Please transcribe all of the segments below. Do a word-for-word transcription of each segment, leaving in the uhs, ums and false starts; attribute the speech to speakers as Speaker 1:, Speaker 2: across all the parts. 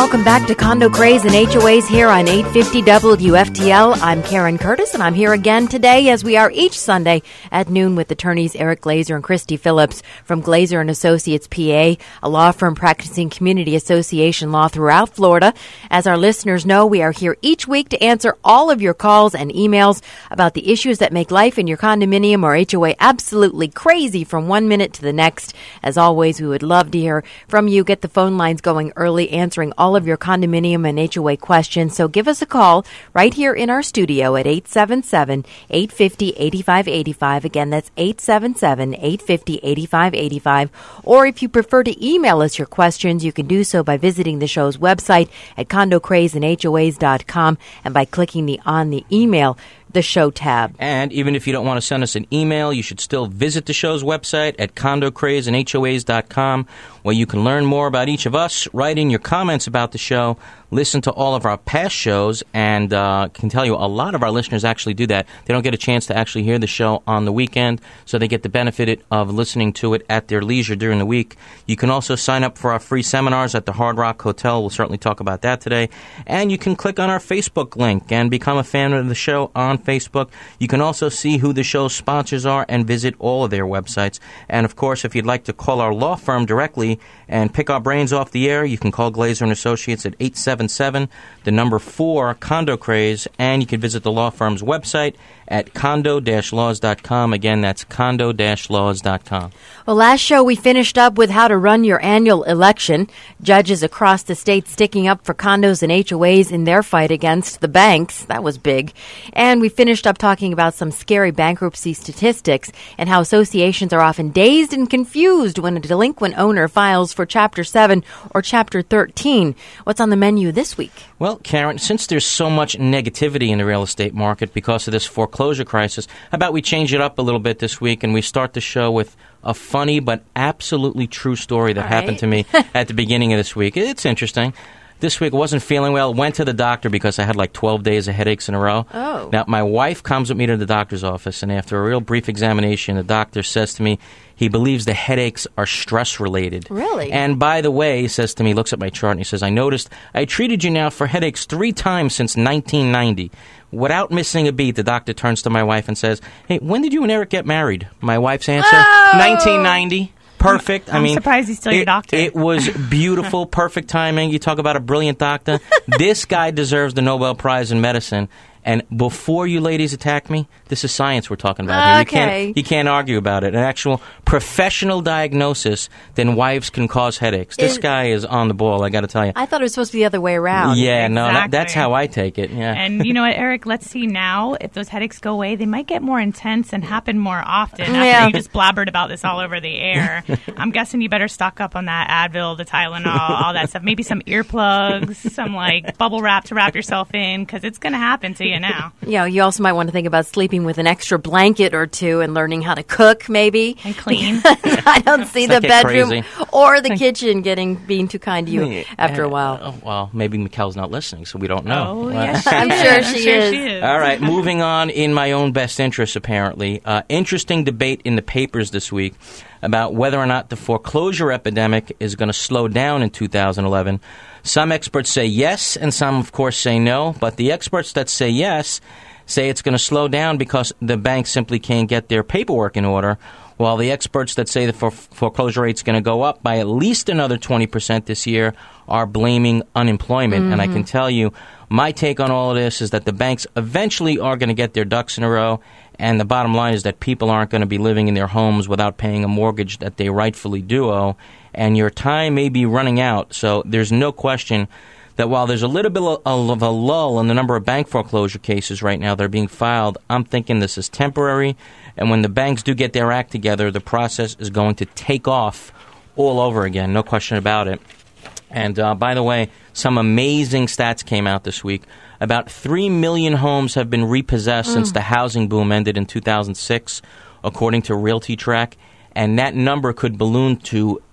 Speaker 1: Welcome back to Condo Craze and H O As here on eight fifty W F T L. I'm Karen Curtis, and I'm here again today, as we are each Sunday at noon, with attorneys Eric Glazer and Christy Phillips from Glazer and Associates P A, a law firm practicing community association law throughout Florida. As our listeners know, we are here each week to answer all of your calls and emails about the issues that make life in your condominium or H O A absolutely crazy from one minute to the next. As always, we would love to hear from you. Get the phone lines going early, answering all of your condominium and H O A questions. So give us a call right here in our studio at eight seven seven, eight five zero, eight five eight five. Again, that's eight seven seven, eight five zero, eight five eight five. Or if you prefer to email us your questions, you can do so by visiting the show's website at condo craze and H O As dot com and by clicking the on the email the show tab.
Speaker 2: And even if you don't want to send us an email, you should still visit the show's website at condo craze and H O As dot com, where you can learn more about each of us, write in your comments about the show, listen to all of our past shows, and uh, can tell you a lot of our listeners actually do that. They don't get a chance to actually hear the show on the weekend, so they get the benefit of listening to it at their leisure during the week. You can also sign up for our free seminars at the Hard Rock Hotel. We'll certainly talk about that today. And you can click on our Facebook link and become a fan of the show on Facebook. You can also see who the show's sponsors are and visit all of their websites. And, of course, if you'd like to call our law firm directly and pick our brains off the air, you can call Glazer and Associates at eight seven seven, the number four, Condo Craze, and you can visit the law firm's website at condo dash laws dot com. Again, that's condo dash laws dot com.
Speaker 1: Well, last show we finished up with how to run your annual election. Judges across the state sticking up for condos and H O As in their fight against the banks. That was big. And we finished up talking about some scary bankruptcy statistics and how associations are often dazed and confused when a delinquent owner files for Chapter seven or Chapter thirteen. What's on the menu this week?
Speaker 2: Well, Karen, since there's so much negativity in the real estate market because of this foreclosure crisis, how about we change it up a little bit this week and we start the show with a funny but absolutely true story that
Speaker 1: All
Speaker 2: happened
Speaker 1: right.
Speaker 2: to me at the beginning of this week. It's interesting. This week I wasn't feeling well. Went to the doctor because I had like twelve days of headaches in a row.
Speaker 1: Oh.
Speaker 2: Now, my wife comes with me to the doctor's office, and after a real brief examination, the doctor says to me he believes the headaches are stress-related.
Speaker 1: Really?
Speaker 2: And by the way, he says to me, looks at my chart, and he says, I noticed I treated you now for headaches three times since nineteen ninety. Without missing a beat, the doctor turns to my wife and says, hey, when did you and Eric get married? My wife's answer,
Speaker 1: Oh!
Speaker 2: nineteen ninety. Perfect.
Speaker 3: I'm
Speaker 2: I mean,
Speaker 3: surprised he's still
Speaker 2: it,
Speaker 3: your doctor.
Speaker 2: It was beautiful, perfect timing. You talk about a brilliant doctor. This guy deserves the Nobel Prize in medicine. And before you ladies attack me, this is science we're talking about here. You
Speaker 1: Okay.
Speaker 2: can't, you can't argue about it. An actual professional diagnosis, then wives can cause headaches. This
Speaker 1: Is-
Speaker 2: guy is on the ball, I got to tell you.
Speaker 1: I thought it was supposed to be the other way around.
Speaker 2: Yeah, no, that,
Speaker 3: Exactly.
Speaker 2: that's how I take it. Yeah.
Speaker 3: And you know what, Eric? Let's see now if those headaches go away. They might get more intense and happen more often after
Speaker 1: Yeah.
Speaker 3: you just blabbered about this all over the air. I'm guessing you better stock up on that Advil, the Tylenol, all that stuff. Maybe some earplugs, some like bubble wrap to wrap yourself in, because it's going to happen to you now.
Speaker 1: Yeah, you also might want to think about sleeping with an extra blanket or two and learning how to cook, maybe.
Speaker 3: And clean.
Speaker 1: I don't see the
Speaker 2: not get
Speaker 1: bedroom
Speaker 2: crazy.
Speaker 1: or the kitchen getting being too kind to you after a while.
Speaker 2: Oh, well, maybe Mikkel's not listening, so we don't know.
Speaker 3: Oh,
Speaker 2: Well,
Speaker 3: yes, she
Speaker 1: I'm
Speaker 3: is.
Speaker 1: sure
Speaker 3: I'm
Speaker 1: she
Speaker 3: sure
Speaker 1: is.
Speaker 3: she is.
Speaker 2: All right, moving on in my own best interest, apparently. Uh, interesting debate in the papers this week about whether or not the foreclosure epidemic is going to slow down in two thousand eleven. Some experts say yes, and some, of course, say no. But the experts that say yes say it's going to slow down because the banks simply can't get their paperwork in order, while the experts that say the fore- foreclosure rate's going to go up by at least another twenty percent this year are blaming unemployment. Mm-hmm. And I can tell you, my take on all of this is that the banks eventually are going to get their ducks in a row, and the bottom line is that people aren't going to be living in their homes without paying a mortgage that they rightfully do owe, and your time may be running out. So there's no question that while there's a little bit of a lull in the number of bank foreclosure cases right now that are being filed, I'm thinking this is temporary, and when the banks do get their act together, the process is going to take off all over again, no question about it. And uh, by the way, some amazing stats came out this week. About three million homes have been repossessed mm. since the housing boom ended in two thousand six, according to Realty Track. And that number could balloon to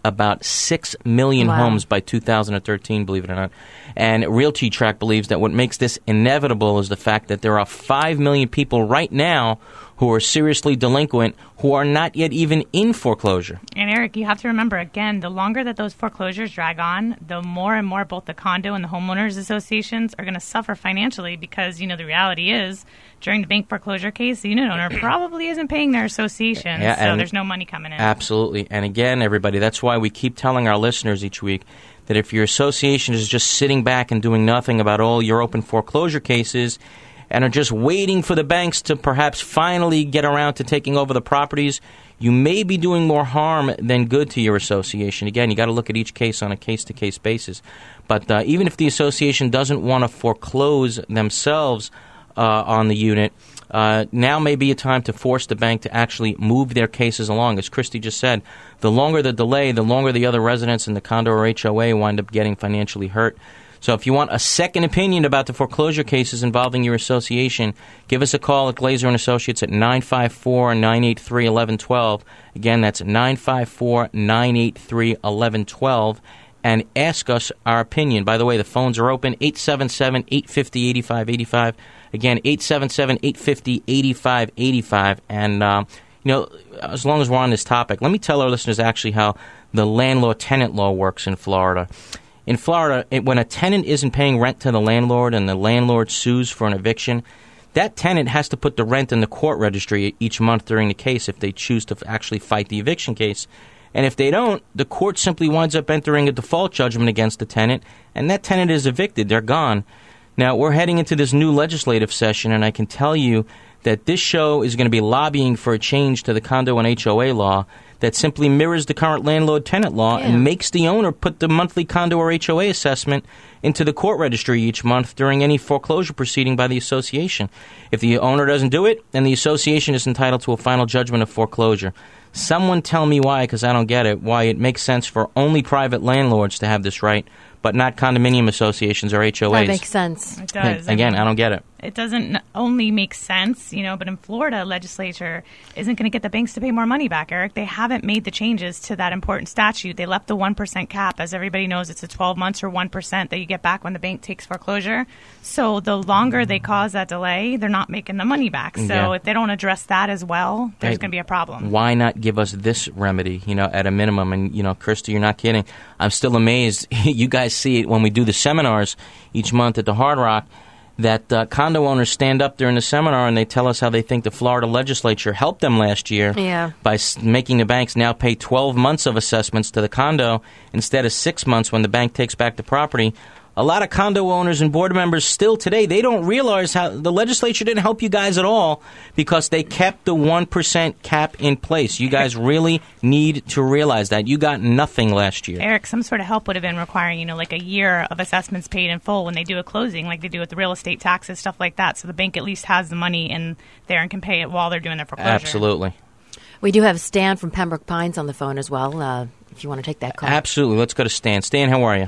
Speaker 2: about six million
Speaker 1: Wow.
Speaker 2: homes by two thousand thirteen, believe it or not. And Realty Track believes that what makes this inevitable is the fact that there are five million people right now who are seriously delinquent who are not yet even in foreclosure.
Speaker 3: And Eric, you have to remember, again, the longer that those foreclosures drag on, the more and more both the condo and the homeowners associations are going to suffer financially because, you know, the reality is during the bank foreclosure case, the unit owner probably isn't paying their association,
Speaker 2: Yeah,
Speaker 3: so
Speaker 2: and-
Speaker 3: there's no money coming in.
Speaker 2: Absolutely. And again, everybody, that's why we keep telling our listeners each week that if your association is just sitting back and doing nothing about all your open foreclosure cases and are just waiting for the banks to perhaps finally get around to taking over the properties, you may be doing more harm than good to your association. Again, you got to look at each case on a case-to-case basis. But uh, even if the association doesn't want to foreclose themselves uh, on the unit, uh, now may be a time to force the bank to actually move their cases along. As Christy just said, the longer the delay, the longer the other residents in the condo or H O A wind up getting financially hurt. So if you want a second opinion about the foreclosure cases involving your association, give us a call at Glazer and Associates at nine five four, nine eight three, one one one two. Again, that's nine five four, nine eight three, one one one two. And ask us our opinion. By the way, the phones are open, eight seven seven, eight five zero, eight five eight five. Again, eight seven seven, eight five zero, eight five eight five. And, um, you know, as long as we're on this topic, let me tell our listeners actually how the landlord-tenant law works in Florida. In Florida, it, when a tenant isn't paying rent to the landlord and the landlord sues for an eviction, that tenant has to put the rent in the court registry each month during the case if they choose to actually fight the eviction case. And if they don't, the court simply winds up entering a default judgment against the tenant, and that tenant is evicted. They're gone. Now, we're heading into this new legislative session, and I can tell you that this show is going to be lobbying for a change to the condo and H O A law that simply mirrors the current landlord-tenant law
Speaker 1: Yeah.
Speaker 2: and makes the owner put the monthly condo or H O A assessment into the court registry each month during any foreclosure proceeding by the association. If the owner doesn't do it, then the association is entitled to a final judgment of foreclosure. Someone tell me why, because I don't get it, why it makes sense for only private landlords to have this right, but not condominium associations or H O As.
Speaker 1: That makes sense.
Speaker 3: It does.
Speaker 2: Again,
Speaker 3: I mean,
Speaker 2: I don't get it.
Speaker 3: It doesn't only make sense, you know, but in Florida, legislature isn't going to get the banks to pay more money back, Eric. They haven't made the changes to that important statute. They left the one percent cap. As everybody knows, it's a twelve months or one percent that you get back when the bank takes foreclosure. So the longer they cause that delay, they're not making the money back. So
Speaker 2: Yeah.
Speaker 3: if they don't address that as well, there's
Speaker 2: Hey,
Speaker 3: going to be a problem.
Speaker 2: Why not give us this remedy, you know, at a minimum? And, you know, Christy, you're not kidding. I'm still amazed. You guys see it when we do the seminars each month at the Hard Rock, that uh, condo owners stand up during the seminar and they tell us how they think the Florida legislature helped them last year
Speaker 1: Yeah.
Speaker 2: by s- making the banks now pay twelve months of assessments to the condo instead of six months when the bank takes back the property. A lot of condo owners and board members still today, they don't realize how the legislature didn't help you guys at all because they kept the one percent cap in place. You guys really need to realize that. You got nothing last year.
Speaker 3: Eric, some sort of help would have been requiring, you know, like a year of assessments paid in full when they do a closing, like they do with the real estate taxes, stuff like that. So the bank at least has the money in there and can pay it while they're doing their foreclosure.
Speaker 2: Absolutely.
Speaker 1: We do have Stan from Pembroke Pines on the phone as well, uh, if you want to take that call.
Speaker 2: Absolutely. Let's go to Stan. Stan, how are you?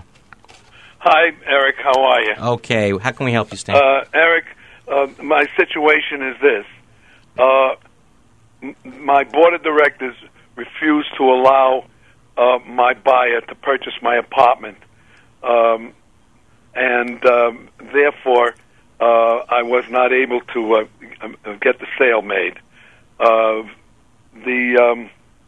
Speaker 4: Hi, Eric. How are you?
Speaker 2: Okay. How can we help you, Stan?
Speaker 4: Uh, Eric, uh, my situation is this. Uh, m- my board of directors refused to allow uh, my buyer to purchase my apartment. Um, and um, therefore, uh, I was not able to uh, uh, get the sale made. Uh, the um,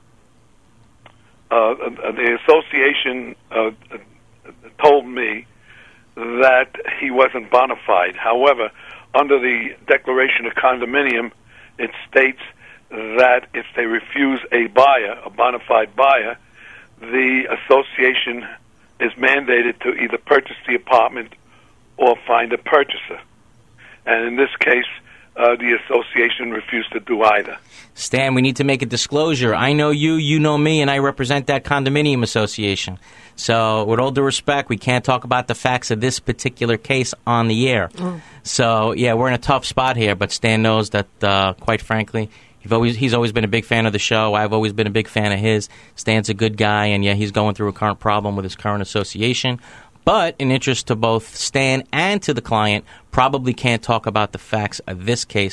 Speaker 4: uh, the association uh, told me that he wasn't bona fide. However, under the Declaration of Condominium, it states that if they refuse a buyer, a bona fide buyer, the association is mandated to either purchase the apartment or find a purchaser. And in this case, uh, the association refused to do either.
Speaker 2: Stan, we need to make a disclosure. I know you, you know me, and I represent that condominium association. So, with all due respect, we can't talk about the facts of this particular case on the air. Mm. So, yeah, we're in a tough spot here, but Stan knows that, uh, quite frankly, he's always, he's always been a big fan of the show. I've always been a big fan of his. Stan's a good guy, and, yeah, he's going through a current problem with his current association. But in interest to both Stan and to the client, probably can't talk about the facts of this case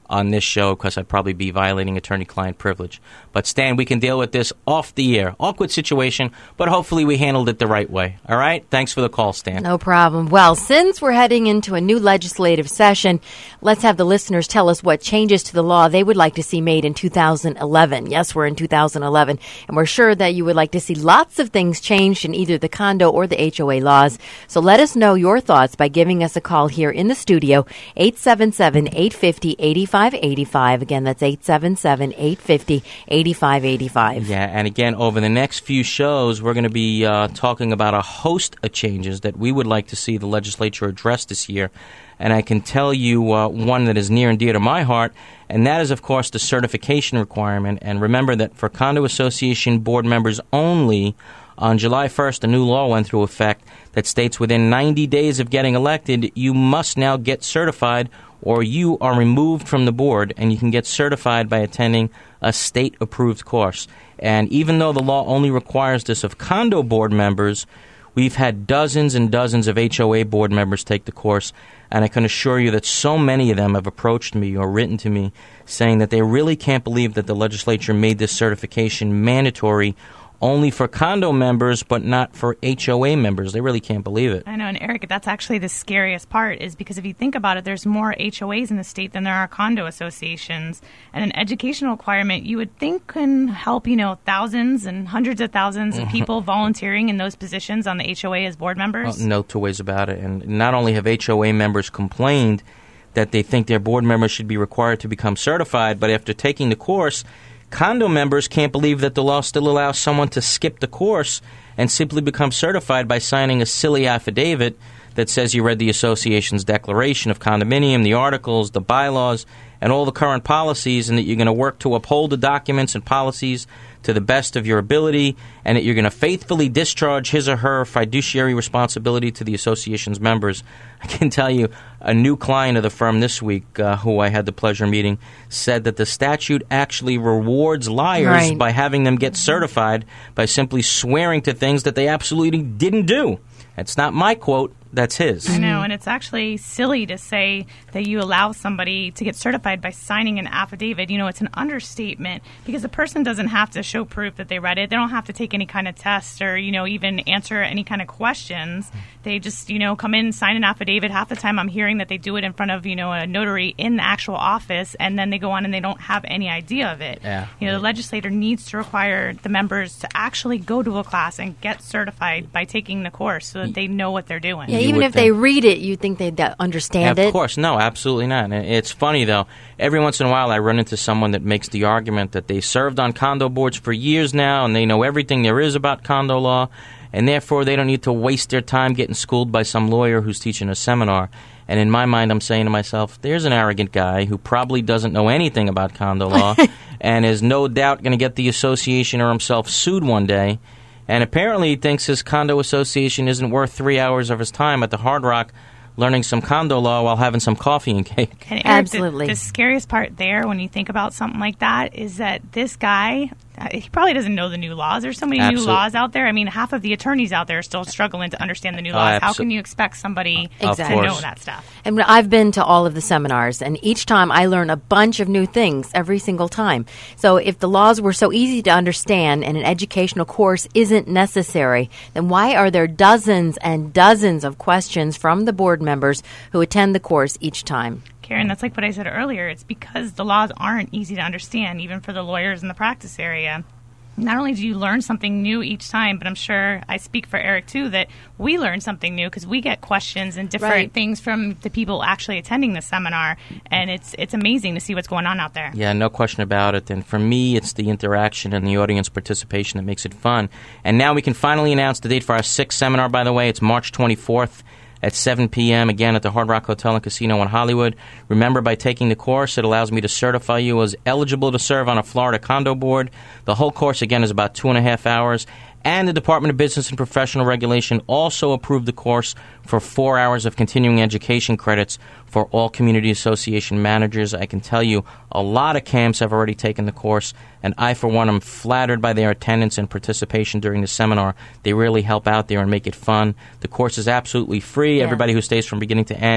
Speaker 2: on this show because I'd probably be violating attorney-client privilege. But, Stan, we can deal with this off the air. Awkward situation, but hopefully we handled it the right way. All right? Thanks for the call, Stan.
Speaker 1: No problem. Well, since we're heading into a new legislative session, let's have the listeners tell us what changes to the law they would like to see made in two thousand eleven. Yes, we're in two thousand eleven, and we're sure that you would like to see lots of things changed in either the condo or the H O A laws. So let us know your thoughts by giving us a call here in the studio, eight seven seven, eight five zero, eight five eight five. Again, that's eight seven seven, eight five zero, eight five eight five.
Speaker 2: Yeah, and again, over the next few shows, we're going to be uh, talking about a host of changes that we would like to see the legislature address this year. And I can tell you uh, one that is near and dear to my heart, and that is, of course, the certification requirement. And remember that for condo association board members only, on July first, a new law went into effect that states within ninety days of getting elected, you must now get certified or you are removed from the board, and you can get certified by attending a state-approved course. And even though the law only requires this of condo board members, we've had dozens and dozens of H O A board members take the course, and I can assure you that so many of them have approached me or written to me saying that they really can't believe that the legislature made this certification mandatory only for condo members, but not for H O A members. They really can't believe it.
Speaker 3: I know, and Eric, that's actually the scariest part, is because if you think about it, there's more H O As in the state than there are condo associations. And an educational requirement, you would think, can help, you know, thousands and hundreds of thousands of people volunteering in those positions on the H O A as board members.
Speaker 2: Well, no two ways about it. And not only have H O A members complained that they think their board members should be required to become certified, but after taking the course, condo members can't believe that the law still allows someone to skip the course and simply become certified by signing a silly affidavit that says you read the association's declaration of condominium, the articles, the bylaws, and all the current policies, and that you're going to work to uphold the documents and policies to the best of your ability, and that you're going to faithfully discharge his or her fiduciary responsibility to the association's members. I can tell you, a new client of the firm this week, uh, who I had the pleasure of meeting, said that the statute actually rewards liars
Speaker 1: Right.
Speaker 2: by having them get certified by simply swearing to things that they absolutely didn't do. That's not my quote. That's his.
Speaker 3: I know, and it's actually silly to say that you allow somebody to get certified by signing an affidavit. You know, it's an understatement because the person doesn't have to show proof that they read it. They don't have to take any kind of test or, you know, even answer any kind of questions. They just, you know, come in, sign an affidavit. Half the time I'm hearing that they do it in front of, you know, a notary in the actual office, and then they go on and they don't have any idea of it.
Speaker 2: Yeah.
Speaker 3: You know, the legislator needs to require the members to actually go to a class and get certified by taking the course so that they know what they're doing.
Speaker 1: Yeah,
Speaker 2: You
Speaker 1: even
Speaker 2: would
Speaker 1: if they
Speaker 2: think.
Speaker 1: read it, you think they'd uh, understand
Speaker 2: Of
Speaker 1: it.
Speaker 2: course, no, absolutely not. And it's funny, though. Every once in a while, I run into someone that makes the argument that they served on condo boards for years now, and they know everything there is about condo law, and therefore they don't need to waste their time getting schooled by some lawyer who's teaching a seminar. And in my mind, I'm saying to myself, there's an arrogant guy who probably doesn't know anything about condo law and is no doubt going to get the association or himself sued one day. And apparently he thinks his condo association isn't worth three hours of his time at the Hard Rock learning some condo law while having some coffee and cake.
Speaker 3: And Eric,
Speaker 1: Absolutely.
Speaker 3: The, the scariest part there when you think about something like that is that this guy, uh, he probably doesn't know the new laws. There's so many
Speaker 2: Absolute-
Speaker 3: new laws out there. I mean, half of the attorneys out there are still struggling to understand the new
Speaker 2: Oh,
Speaker 3: laws. How
Speaker 2: abso-
Speaker 3: can you expect somebody
Speaker 2: Of
Speaker 3: to
Speaker 2: course.
Speaker 3: know that stuff?
Speaker 1: And I've been to all of the seminars, and each time I learn a bunch of new things every single time. So if the laws were so easy to understand and an educational course isn't necessary, then why are there dozens and dozens of questions from the board members who attend the course each time?
Speaker 3: Karen, that's like what I said earlier. It's because the laws aren't easy to understand, even for the lawyers in the practice area. Not only do you learn something new each time, but I'm sure I speak for Eric, too, that we learn something new because we get questions and different
Speaker 1: Right.
Speaker 3: things from the people actually attending the seminar, and it's it's amazing to see what's going on out there.
Speaker 2: Yeah, no question about it. And for me, it's the interaction and the audience participation that makes it fun. And now we can finally announce the date for our sixth seminar, by the way. It's March twenty-fourth at seven p.m., again at the Hard Rock Hotel and Casino in Hollywood. Remember, by taking the course, it allows me to certify you as eligible to serve on a Florida condo board. The whole course, again, is about two and a half hours. And the Department of Business and Professional Regulation also approved the course for four hours of continuing education credits for all community association managers. I can tell you a lot of C A Ms have already taken the course, and I, for one, am flattered by their attendance and participation during the seminar. They really help out there and make it fun. The course is absolutely free.
Speaker 1: Yeah.
Speaker 2: Everybody who stays from beginning to end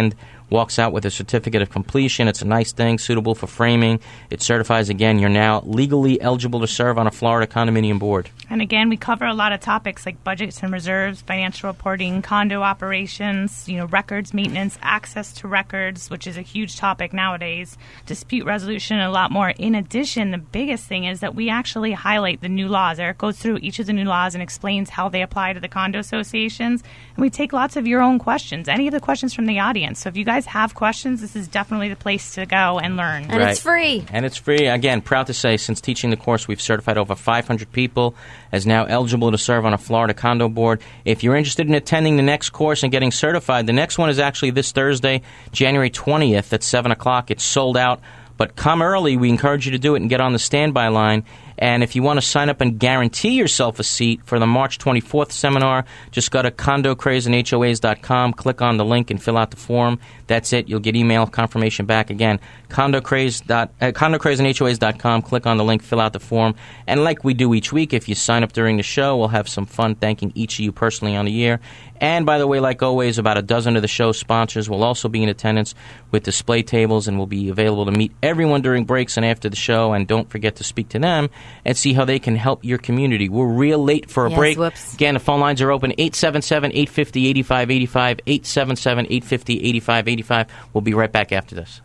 Speaker 2: walks out with a certificate of completion. It's a nice thing, suitable for framing. It certifies, again, you're now legally eligible to serve on a Florida condominium board.
Speaker 3: And again, we cover a lot of topics like budgets and reserves, financial reporting, condo operations, you know, records maintenance, access to records, which is a huge topic nowadays, dispute resolution, and a lot more. In addition, the biggest thing is that we actually highlight the new laws. Eric goes through each of the new laws and explains how they apply to the condo associations. And we take lots of your own questions, any of the questions from the audience. So if you guys have questions, this is definitely the place to go and learn.
Speaker 1: And
Speaker 2: right.
Speaker 1: It's free.
Speaker 2: And it's free. Again, proud to say, since teaching the course, we've certified over five hundred people as now eligible to serve on a Florida condo board. If you're interested in attending the next course and getting certified, the next one is actually this Thursday, January twentieth at seven o'clock. It's sold out. But come early. We encourage you to do it and get on the standby line. And if you want to sign up and guarantee yourself a seat for the March twenty-fourth seminar, just go to condo craze and H O As dot com, click on the link, and fill out the form. That's it. You'll get email confirmation back. Again, condo craze dot, uh, condo craze and H O As dot com, click on the link, fill out the form. And like we do each week, if you sign up during the show, we'll have some fun thanking each of you personally on the air. And by the way, like always, about a dozen of the show sponsors will also be in attendance with display tables and will be available to meet everyone during breaks and after the show. And don't forget to speak to them and see how they can help your community. We're real late for a
Speaker 1: yes,
Speaker 2: break.
Speaker 1: Whoops.
Speaker 2: Again, the phone lines are open, eight seven seven, eight five zero, eight five eight five, eight seven seven, eight five zero, eight five eight five. We'll be right back after this.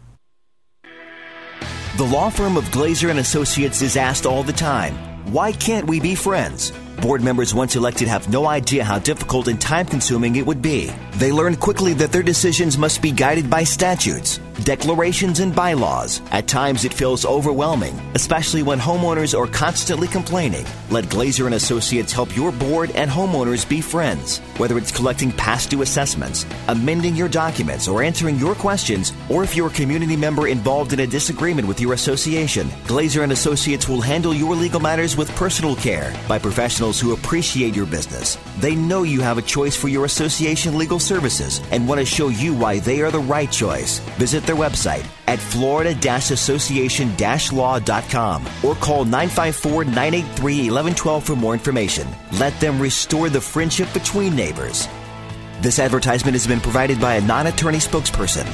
Speaker 5: The law firm of Glazer and Associates is asked all the time, why can't we be friends? Board members once elected have no idea how difficult and time-consuming it would be. They learned quickly that their decisions must be guided by statutes, declarations, and bylaws. At times, it feels overwhelming, especially when homeowners are constantly complaining. Let Glazer and Associates help your board and homeowners be friends. Whether it's collecting past due assessments, amending your documents, or answering your questions, or if you're a community member involved in a disagreement with your association, Glazer and Associates will handle your legal matters with personal care by professionals who appreciate your business. They know you have a choice for your association legal services and want to show you why they are the right choice. Visit their website at florida association law dot com or call nine five four, nine eight three, one one one two for more information. Let them restore the friendship between neighbors. This advertisement has been provided by a non-attorney spokesperson.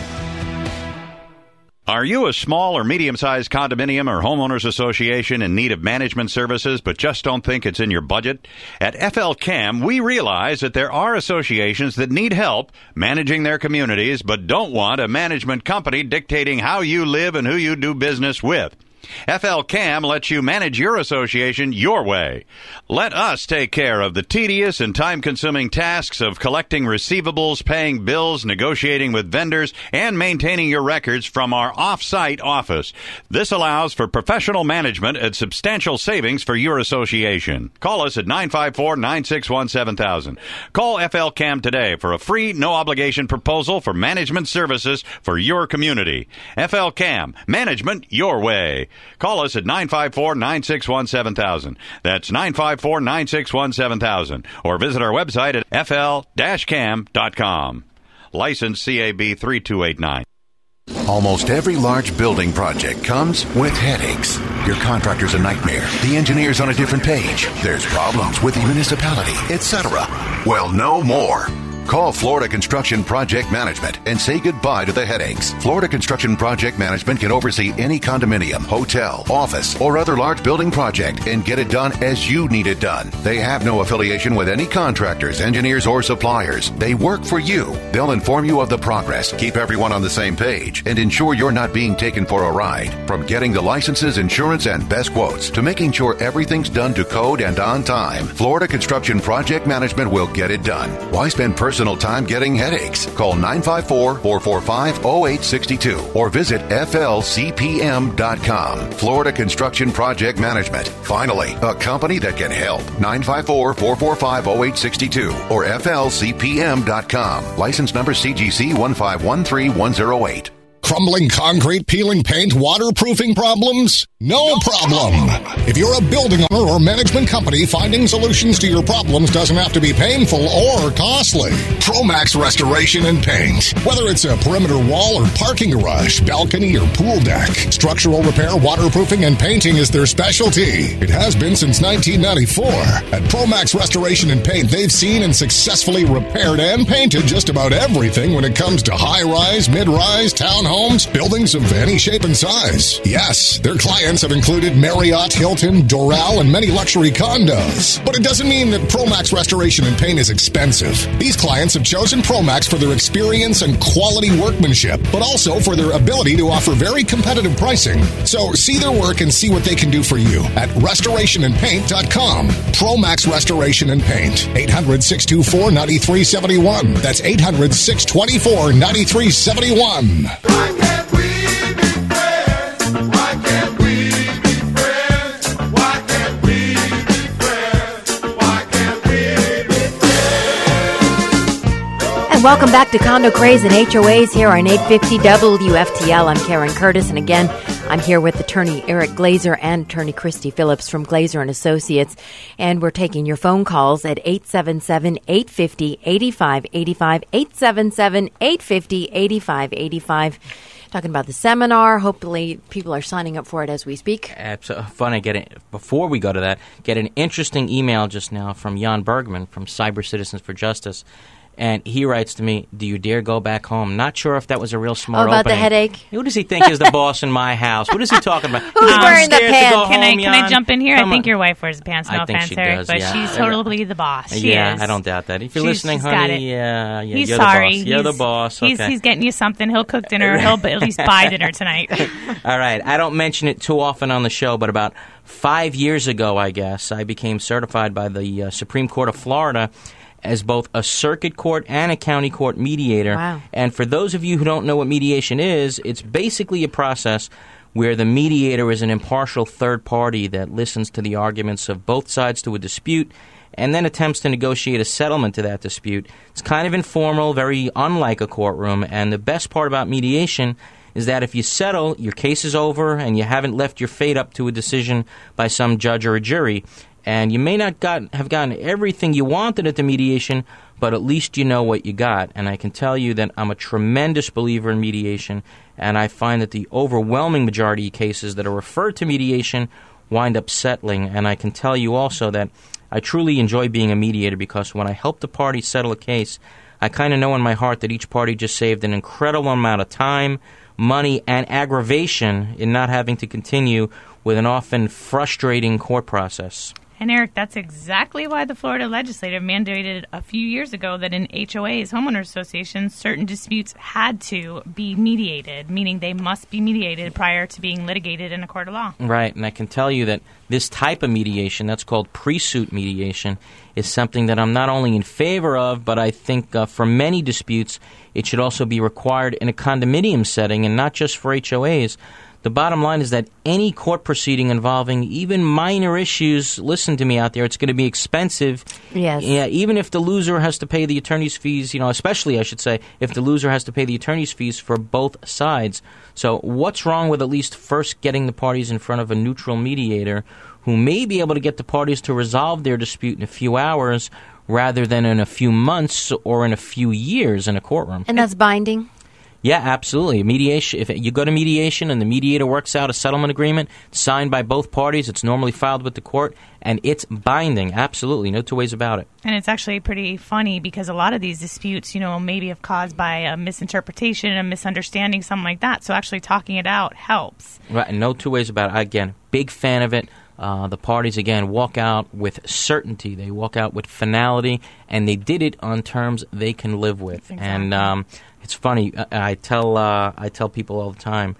Speaker 6: Are you a small or medium-sized condominium or homeowners association in need of management services but just don't think it's in your budget? At F L C A M, we realize that there are associations that need help managing their communities but don't want a management company dictating how you live and who you do business with. F L C A M lets you manage your association your way. Let us take care of the tedious and time-consuming tasks of collecting receivables, paying bills, negotiating with vendors, and maintaining your records from our off-site office. This allows for professional management and substantial savings for your association. Call us at nine five four, nine six one, seven thousand. Call F L C A M today for a free, no-obligation proposal for management services for your community. F L C A M, management your way. Call us at nine five four, nine six one, seven thousand. That's nine five four, nine six one, seven thousand. Or visit our website at f l dash cam dot com. License C A B three two eight nine.
Speaker 7: Almost every large building project comes with headaches. Your contractor's a nightmare. The engineer's on a different page. There's problems with the municipality, et cetera. Well, no more. Call Florida Construction Project Management and say goodbye to the headaches. Florida Construction Project Management can oversee any condominium, hotel, office, or other large building project and get it done as you need it done. They have no affiliation with any contractors, engineers, or suppliers. They work for you. They'll inform you of the progress, keep everyone on the same page, and ensure you're not being taken for a ride. From getting the licenses, insurance, and best quotes to making sure everything's done to code and on time, Florida Construction Project Management will get it done. Why spend personal time getting headaches? Call nine five four, four four five, zero eight six two or visit f l c p m dot com. Florida Construction Project Management. Finally, a company that can help. nine five four, four four five, zero eight six two or f l c p m dot com. License number C G C one five one three one zero eight.
Speaker 8: crumbling concrete, peeling paint, waterproofing problems? No problem. If you're a building owner or management company, finding solutions to your problems doesn't have to be painful or costly. Promax Restoration and Paint. Whether it's a perimeter wall or parking garage, balcony or pool deck, structural repair, waterproofing, and painting is their specialty. It has been since nineteen ninety-four. At Promax Restoration and Paint, they've seen and successfully repaired and painted just about everything when it comes to high-rise, mid-rise, townhomes, buildings of any shape and size. Yes, their clients have included Marriott, Hilton, Doral, and many luxury condos. But it doesn't mean that Promax Restoration and Paint is expensive. These clients have chosen Promax for their experience and quality workmanship, but also for their ability to offer very competitive pricing. So see their work and see what they can do for you at restoration and paint dot com. Promax Restoration and Paint. eight hundred, six two four, nine three seven one. That's eight hundred, six two four, nine three seven one.
Speaker 9: Why can't we be friends? Why can't we be friends? Why can't we be friends? Why can't we be friends?
Speaker 1: And welcome back to Condo Craze and H O As here on eight fifty W F T L. I'm Karen Curtis, and again, I'm here with attorney Eric Glazer and attorney Christy Phillips from Glazer and Associates, and we're taking your phone calls at eight seven seven, eight five zero, eight five eight five, eight seven seven, eight five zero, eight five eight five. Talking about the seminar. Hopefully people are signing up for it as we speak.
Speaker 2: Absolutely. Funny, get it, before we go to that, get an interesting email just now from Jan Bergman from Cyber Citizens for Justice. And he writes to me, do you dare go back home? Not sure if that was a real smart
Speaker 1: Oh, about
Speaker 2: opening.
Speaker 1: the headache?
Speaker 2: Who does he think is the boss in my house? What is he talking about?
Speaker 1: Who's
Speaker 2: I'm
Speaker 1: wearing the
Speaker 2: scared to
Speaker 1: pants?
Speaker 2: go
Speaker 3: Can I
Speaker 2: home,
Speaker 3: can I
Speaker 2: Jan.
Speaker 3: jump in here?
Speaker 2: Come
Speaker 3: I think
Speaker 2: on.
Speaker 3: your wife wears pants. No
Speaker 2: I think
Speaker 3: offense,
Speaker 2: she
Speaker 3: Eric,
Speaker 2: does,
Speaker 3: but
Speaker 2: yeah.
Speaker 3: she's totally the boss. She
Speaker 2: yeah,
Speaker 3: is.
Speaker 2: I don't doubt that. If you're
Speaker 3: She's-
Speaker 2: listening,
Speaker 3: she's got
Speaker 2: honey,
Speaker 3: it.
Speaker 2: yeah, yeah,
Speaker 3: He's
Speaker 2: you're
Speaker 3: sorry.
Speaker 2: the boss. You're the
Speaker 3: He's-
Speaker 2: boss.
Speaker 3: He's,
Speaker 2: Okay.
Speaker 3: he's getting you something. He'll cook dinner. He'll b- at least buy dinner tonight.
Speaker 2: All right. I don't mention it too often on the show, but about five years ago, I guess, I became certified by the uh, Supreme Court of Florida as both a circuit court and a county court mediator.
Speaker 1: Wow.
Speaker 2: And for those of you who don't know what mediation is, it's basically a process where the mediator is an impartial third party that listens to the arguments of both sides to a dispute and then attempts to negotiate a settlement to that dispute. It's kind of informal, very unlike a courtroom, and the best part about mediation is that if you settle, your case is over and you haven't left your fate up to a decision by some judge or a jury. And you may not got, have gotten everything you wanted at the mediation, but at least you know what you got. And I can tell you that I'm a tremendous believer in mediation, and I find that the overwhelming majority of cases that are referred to mediation wind up settling. And I can tell you also that I truly enjoy being a mediator because when I help the party settle a case, I kind of know in my heart that each party just saved an incredible amount of time, money, and aggravation in not having to continue with an often frustrating court process.
Speaker 3: And Eric, that's exactly why the Florida legislature mandated a few years ago that in H O As, homeowners associations, certain disputes had to be mediated, meaning they must be mediated prior to being litigated in a court of law.
Speaker 2: Right, and I can tell you that this type of mediation, that's called pre-suit mediation, is something that I'm not only in favor of, but I think uh, for many disputes, it should also be required in a condominium setting and not just for H O As. The bottom line is that any court proceeding involving even minor issues, listen to me out there, it's going to be expensive.
Speaker 1: Yes.
Speaker 2: Yeah, even if the loser has to pay the attorney's fees, you know, especially, I should say, if the loser has to pay the attorney's fees for both sides. So what's wrong with at least first getting the parties in front of a neutral mediator who may be able to get the parties to resolve their dispute in a few hours rather than in a few months or in a few years in a courtroom?
Speaker 1: And that's binding?
Speaker 2: Yeah, absolutely. Mediation. If you go to mediation and the mediator works out a settlement agreement signed by both parties, it's normally filed with the court, and it's binding. Absolutely, no two ways about it.
Speaker 3: And it's actually pretty funny because a lot of these disputes, you know, maybe have caused by a misinterpretation, a misunderstanding, something like that. So actually talking it out helps.
Speaker 2: Right, and no two ways about it. Again, big fan of it. Uh, the parties, again, walk out with certainty. They walk out with finality, and they did it on terms they can live with.
Speaker 3: Exactly.
Speaker 2: And um, it's funny. I, I tell uh, I tell people all the time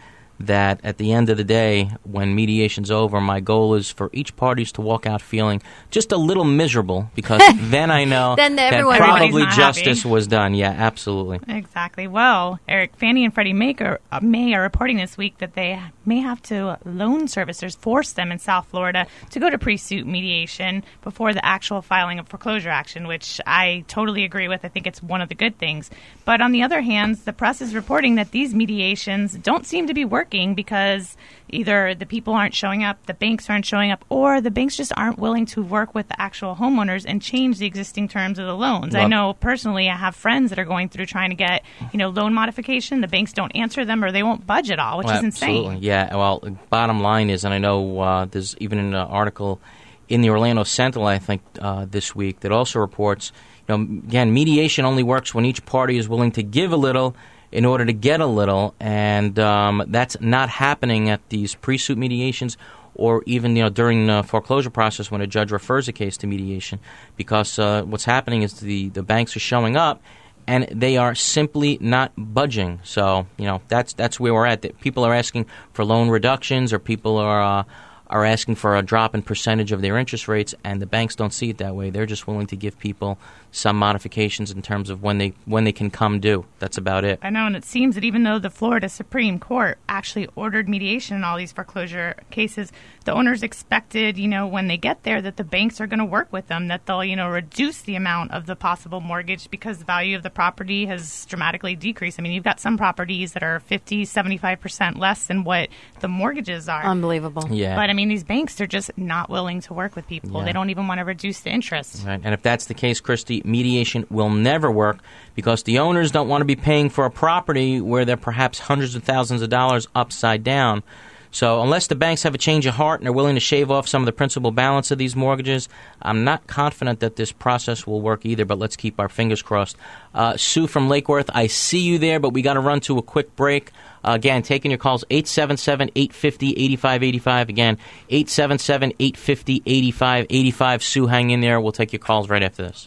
Speaker 2: that at the end of the day, when mediation's over, my goal is for each party to walk out feeling just a little miserable, because then I know
Speaker 1: Then
Speaker 2: that
Speaker 1: everyone-
Speaker 2: probably
Speaker 3: Everybody's not
Speaker 2: justice
Speaker 3: happy.
Speaker 2: was done. Yeah, absolutely.
Speaker 3: Exactly. Well, Eric, Fannie and Freddie Mac are, uh, May are reporting this week that they may have to loan servicers force them in South Florida to go to pre-suit mediation before the actual filing of foreclosure action, which I totally agree with. I think it's one of the good things. But on the other hand, the press is reporting that these mediations don't seem to be working because either the people aren't showing up, the banks aren't showing up, or the banks just aren't willing to work with the actual homeowners and change the existing terms of the loans. I
Speaker 2: Well-
Speaker 3: know personally I have friends that are going through trying to get, you know, loan modification. The banks don't answer them or they won't budge at all, which
Speaker 2: Well,
Speaker 3: is insane.
Speaker 2: Absolutely. Yeah. Well, bottom line is, and I know uh, there's even an article in the Orlando Sentinel, I think, uh, this week that also reports, you know, again, mediation only works when each party is willing to give a little in order to get a little, and um, that's not happening at these pre-suit mediations or even, you know, during the foreclosure process when a judge refers a case to mediation, because uh, what's happening is the, the banks are showing up and they are simply not budging. So, you know, that's that's where we're at. People are asking for loan reductions, or people are uh, are asking for a drop in percentage of their interest rates, and the banks don't see it that way. They're just willing to give people some modifications in terms of when they when they can come due. That's about it.
Speaker 3: I know, and it seems that even though the Florida Supreme Court actually ordered mediation in all these foreclosure cases, the owners expected, you know, when they get there that the banks are going to work with them, that they'll, you know, reduce the amount of the possible mortgage because the value of the property has dramatically decreased. I mean, you've got some properties that are fifty, seventy-five percent less than what the mortgages are.
Speaker 1: Unbelievable.
Speaker 2: Yeah.
Speaker 3: But, I mean, these banks are just not willing to work with people.
Speaker 2: Yeah.
Speaker 3: They don't even want to reduce the interest.
Speaker 2: Right. And if that's the case, Christy, mediation will never work because the owners don't want to be paying for a property where they're perhaps hundreds of thousands of dollars upside down. So unless the banks have a change of heart and are willing to shave off some of the principal balance of these mortgages, I'm not confident that this process will work either, but let's keep our fingers crossed. Uh, Sue from Lake Worth, I see you there, but we got to run to a quick break. Uh, again, taking your calls, eight seven seven, eight five zero, eight five eight five. Again, eight seven seven, eight five zero, eight five eight five. Sue, hang in there. We'll take your calls right after this.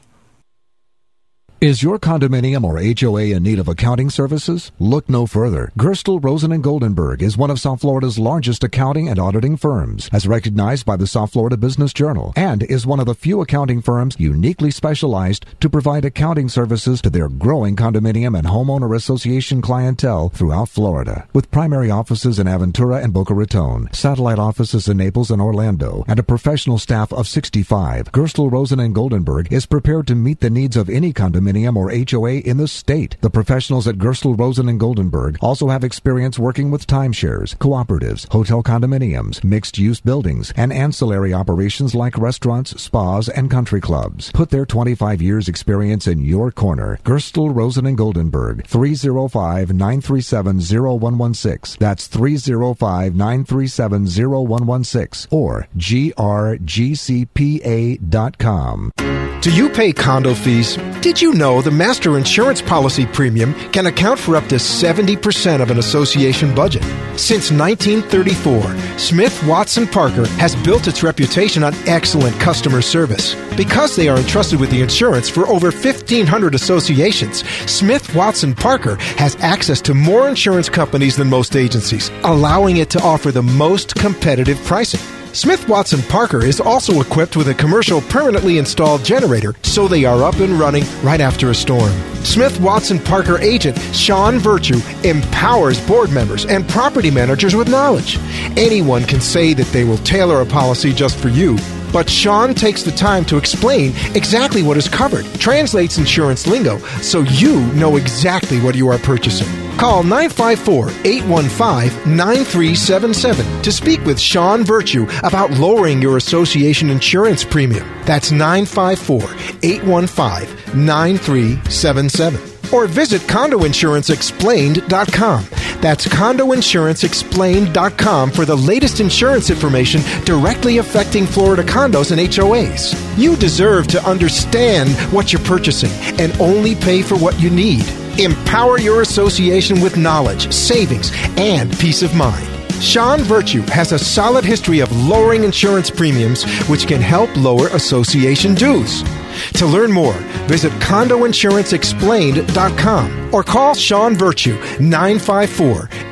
Speaker 10: Is your condominium or H O A in need of accounting services? Look no further. Gerstle, Rosen and Goldenberg is one of South Florida's largest accounting and auditing firms, as recognized by the South Florida Business Journal, and is one of the few accounting firms uniquely specialized to provide accounting services to their growing condominium and homeowner association clientele throughout Florida. With primary offices in Aventura and Boca Raton, satellite offices in Naples and Orlando, and a professional staff of sixty-five, Gerstle, Rosen and Goldenberg is prepared to meet the needs of any condominium or H O A in the state. The professionals at Gerstle, Rosen and Goldenberg also have experience working with timeshares, cooperatives, hotel condominiums, mixed-use buildings, and ancillary operations like restaurants, spas, and country clubs. Put their twenty-five years experience in your corner. Gerstle, Rosen and Goldenberg, three oh five, nine three seven, oh one one six. That's three oh five, nine three seven, oh one one six or G R G C P A dot com.
Speaker 11: Do you pay condo fees? Did you know the master insurance policy premium can account for up to seventy percent of an association budget? Since nineteen thirty-four, Smith Watson Parker has built its reputation on excellent customer service. Because they are entrusted with the insurance for over fifteen hundred associations, Smith Watson Parker has access to more insurance companies than most agencies, allowing it to offer the most competitive pricing. Smith Watson Parker is also equipped with a commercial permanently installed generator, so they are up and running right after a storm. Smith Watson Parker agent Sean Virtue empowers board members and property managers with knowledge. Anyone can say that they will tailor a policy just for you, but Sean takes the time to explain exactly what is covered, translates insurance lingo, so you know exactly what you are purchasing. Call nine five four, eight one five, nine three seven seven to speak with Sean Virtue about lowering your association insurance premium. That's nine five four, eight one five, nine three seven seven. Or visit condo insurance explained dot com. That's condo insurance explained dot com for the latest insurance information directly affecting Florida condos and H O As. You deserve to understand what you're purchasing and only pay for what you need. Empower your association with knowledge, savings, and peace of mind. Sean Virtue has a solid history of lowering insurance premiums, which can help lower association dues. To learn more, visit condo insurance explained dot com or call Sean Virtue nine five four,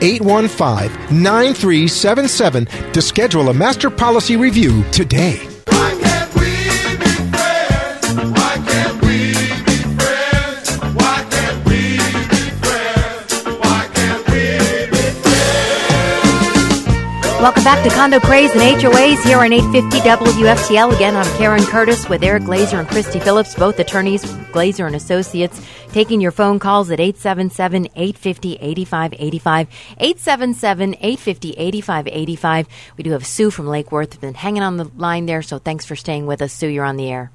Speaker 11: eight one five, nine three seven seven to schedule a master policy review today.
Speaker 9: Why can't we be friends? Why can't we be friends? Why can't we be friends? Why can't we be friends?
Speaker 1: Welcome back to Condo Craze and H O As here on eight fifty W F T L. Again, I'm Karen Curtis with Eric Glazer and Christy Phillips, both attorneys from Glazer and Associates, taking your phone calls at eight seven seven, eight five zero, eight five eight five, eight seven seven, eight five zero, eight five eight five. We do have Sue from Lake Worth been hanging on the line there, so thanks for staying with us. Sue, you're on the air.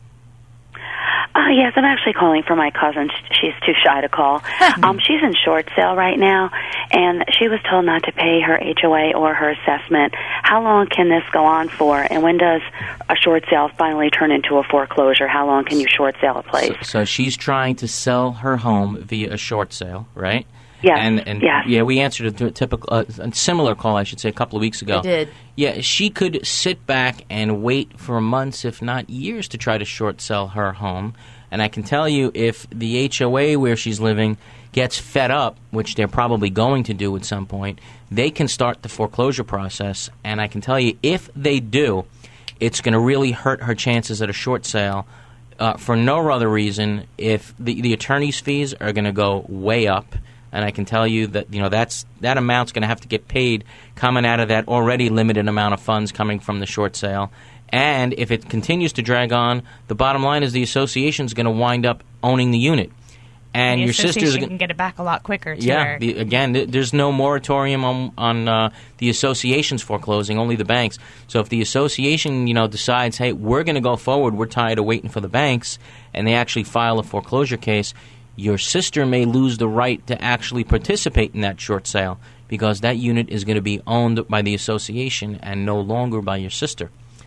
Speaker 12: Uh, yes, I'm actually calling for my cousin. She's too shy to call. um, she's in short sale right now, and she was told not to pay her H O A or her assessment. How long can this go on for, and when does a short sale finally turn into a foreclosure? How long can you short sale a place?
Speaker 2: So, so she's trying to sell her home via a short sale, right?
Speaker 12: Yes,
Speaker 2: And, and
Speaker 12: yes.
Speaker 2: yeah, we answered a typical, uh, a similar call, I should say, a couple of weeks ago.
Speaker 1: We did.
Speaker 2: Yeah, she could sit back and wait for months, if not years, to try to short sell her home. And I can tell you, if the H O A where she's living gets fed up, which they're probably going to do at some point, they can start the foreclosure process. And I can tell you, if they do, it's going to really hurt her chances at a short sale. Uh, for no other reason, if the, the attorney's fees are going to go way up. And I can tell you that, you know, that's that amount's going to have to get paid coming out of that already limited amount of funds coming from the short sale. And if it continues to drag on, the bottom line is the association's going to wind up owning the unit. And
Speaker 3: the
Speaker 2: your sister's
Speaker 3: association can get it back a lot quicker, too.
Speaker 2: Yeah, the, again, th- there's no moratorium on, on uh, the associations foreclosing, only the banks. So if the association, you know, decides, hey, we're going to go forward, we're tired of waiting for the banks, and they actually file a foreclosure case, your sister may lose the right to actually participate in that short sale because that unit is going to be owned by the association and no longer by your sister.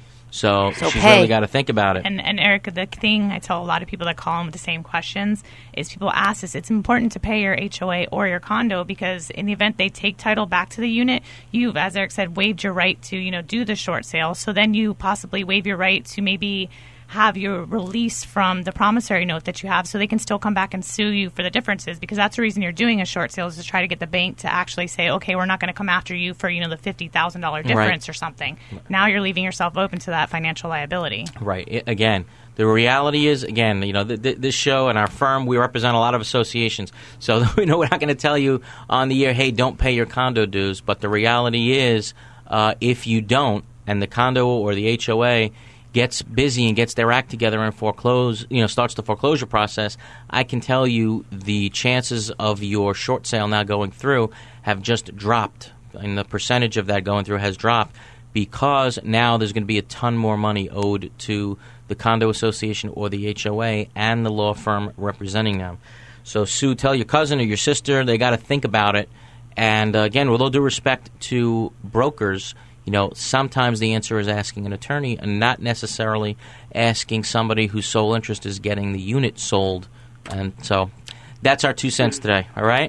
Speaker 2: So,
Speaker 1: So
Speaker 2: she's
Speaker 1: pay.
Speaker 2: really got to think about it.
Speaker 3: And, and Eric, the thing I tell a lot of people that call in with the same questions is people ask us, it's important to pay your H O A or your condo because in the event they take title back to the unit, you've, as Eric said, waived your right to, you know, do the short sale. So then you possibly waive your right to maybe have your release from the promissory note that you have so they can still come back and sue you for the differences because that's the reason you're doing a short sale is to try to get the bank to actually say, okay, we're not going to come after you for, you know, the fifty thousand dollars difference
Speaker 2: Right.
Speaker 3: or something. Now you're leaving yourself open to that financial liability.
Speaker 2: Right. I again, the reality is, again, you know, th- th- this show and our firm, we represent a lot of associations. So we know we're not going to tell you on the air, hey, don't pay your condo dues. But the reality is, uh, if you don't, and the condo or the H O A gets busy and gets their act together and foreclose, you know, starts the foreclosure process, I can tell you the chances of your short sale now going through have just dropped, and the percentage of that going through has dropped because now there's going to be a ton more money owed to the condo association or the H O A and the law firm representing them. So, Sue, tell your cousin or your sister they got to think about it. And uh, again, with all due respect to brokers, you know, sometimes the answer is asking an attorney and not necessarily asking somebody whose sole interest is getting the unit sold. And so that's our two cents today, all right?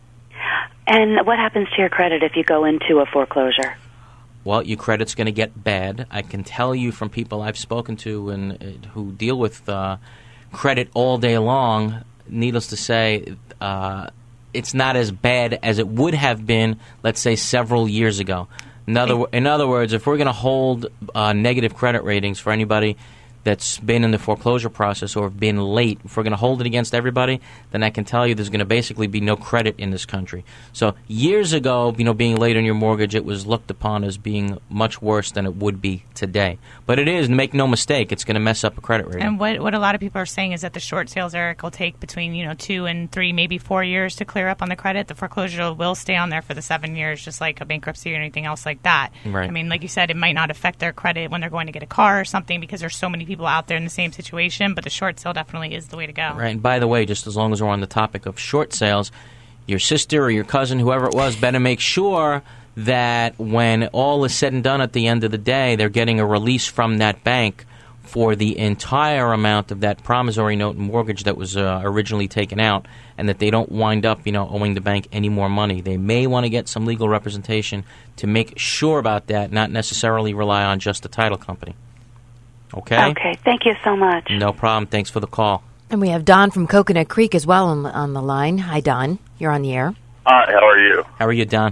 Speaker 12: And what happens to your credit if you go into a foreclosure?
Speaker 2: Well, your credit's going to get bad. I can tell you from people I've spoken to and uh, who deal with uh, credit all day long, needless to say, uh, it's not as bad as it would have been, let's say, several years ago. In other, in other words, if we're going to hold uh, negative credit ratings for anybody that's been in the foreclosure process or been late, if we're going to hold it against everybody, then I can tell you there's going to basically be no credit in this country. So years ago, you know, being late on your mortgage, it was looked upon as being much worse than it would be today. But it is, make no mistake, it's going to mess up a credit rating.
Speaker 3: And what what a lot of people are saying is that the short sales, Eric, will take between, you know, two and three, maybe four years to clear up on the credit. The foreclosure will stay on there for the seven years, just like a bankruptcy or anything else like that.
Speaker 2: Right.
Speaker 3: I mean, like you said, it might not affect their credit when they're going to get a car or something because there's so many people out there in the same situation, but the short sale definitely is the way to go.
Speaker 2: Right, and by the way, just as long as we're on the topic of short sales, your sister or your cousin, whoever it was, better make sure that when all is said and done at the end of the day, they're getting a release from that bank for the entire amount of that promissory note and mortgage that was uh, originally taken out, and that they don't wind up, you know, owing the bank any more money. They may want to get some legal representation to make sure about that, not necessarily rely on just the title company. Okay?
Speaker 12: Okay, thank you so much.
Speaker 2: No problem. Thanks for the call.
Speaker 1: And we have Don from Coconut Creek as well on, on the line. Hi, Don. You're on the air.
Speaker 13: Hi, how are you?
Speaker 2: How are you, Don?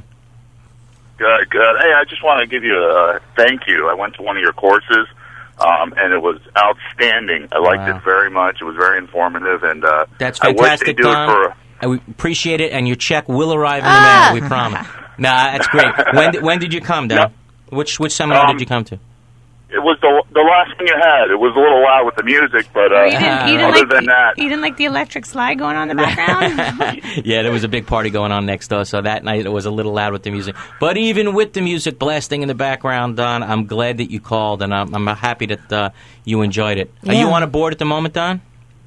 Speaker 13: Good, good. Hey, I just want to give you a thank you. I went to one of your courses, um, and it was outstanding. I liked
Speaker 2: Wow.
Speaker 13: it very much. It was very informative, and uh,
Speaker 2: That's
Speaker 13: I wish
Speaker 2: fantastic,
Speaker 13: they do
Speaker 2: Don.
Speaker 13: it for.
Speaker 2: I would appreciate it, and your check will arrive in
Speaker 1: Ah!
Speaker 2: the mail. We promise. Nah, that's great. When did, when did you come, Don? Which which seminar
Speaker 13: Um,
Speaker 2: did you come to?
Speaker 13: It was the the last one you had. It was a little loud with the music, but uh,
Speaker 3: You didn't, you didn't
Speaker 13: other
Speaker 3: like,
Speaker 13: than that,
Speaker 3: you didn't like the electric slide going on in the background?
Speaker 2: Yeah, there was a big party going on next door, so that night it was a little loud with the music. But even with the music blasting in the background, Don, I'm glad that you called, and I'm, I'm happy that uh, you enjoyed it. Are you
Speaker 1: Yeah.
Speaker 2: on a board at the moment, Don?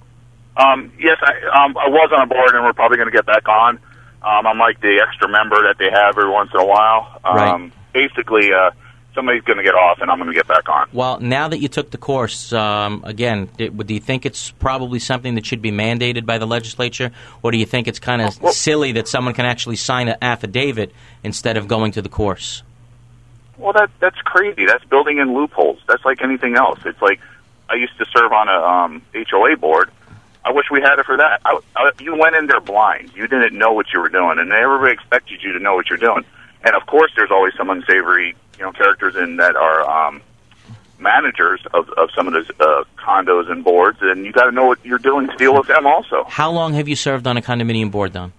Speaker 13: Um, yes, I, um, I was on a board, and we're probably going to get back on. Um, I'm like the extra member that they have every once in a while. Um,
Speaker 2: Right.
Speaker 13: Basically, uh, somebody's going to get off, and I'm going to get back on.
Speaker 2: Well, now that you took the course, um, again, do, do you think it's probably something that should be mandated by the legislature, or do you think it's kind of
Speaker 13: Well-
Speaker 2: silly that someone can actually sign an affidavit instead of going to the course?
Speaker 13: Well, that that's crazy. That's building in loopholes. That's like anything else. It's like I used to serve on a um, H O A board. I wish we had it for that. I, I, you went in there blind. You didn't know what you were doing, and everybody expected you to know what you're doing. And of course, there's always some unsavory, you know, characters in that are um, managers of, of some of those uh, condos and boards, and you got to know what you're doing to deal with them also.
Speaker 2: How long have you served on a condominium board, Don?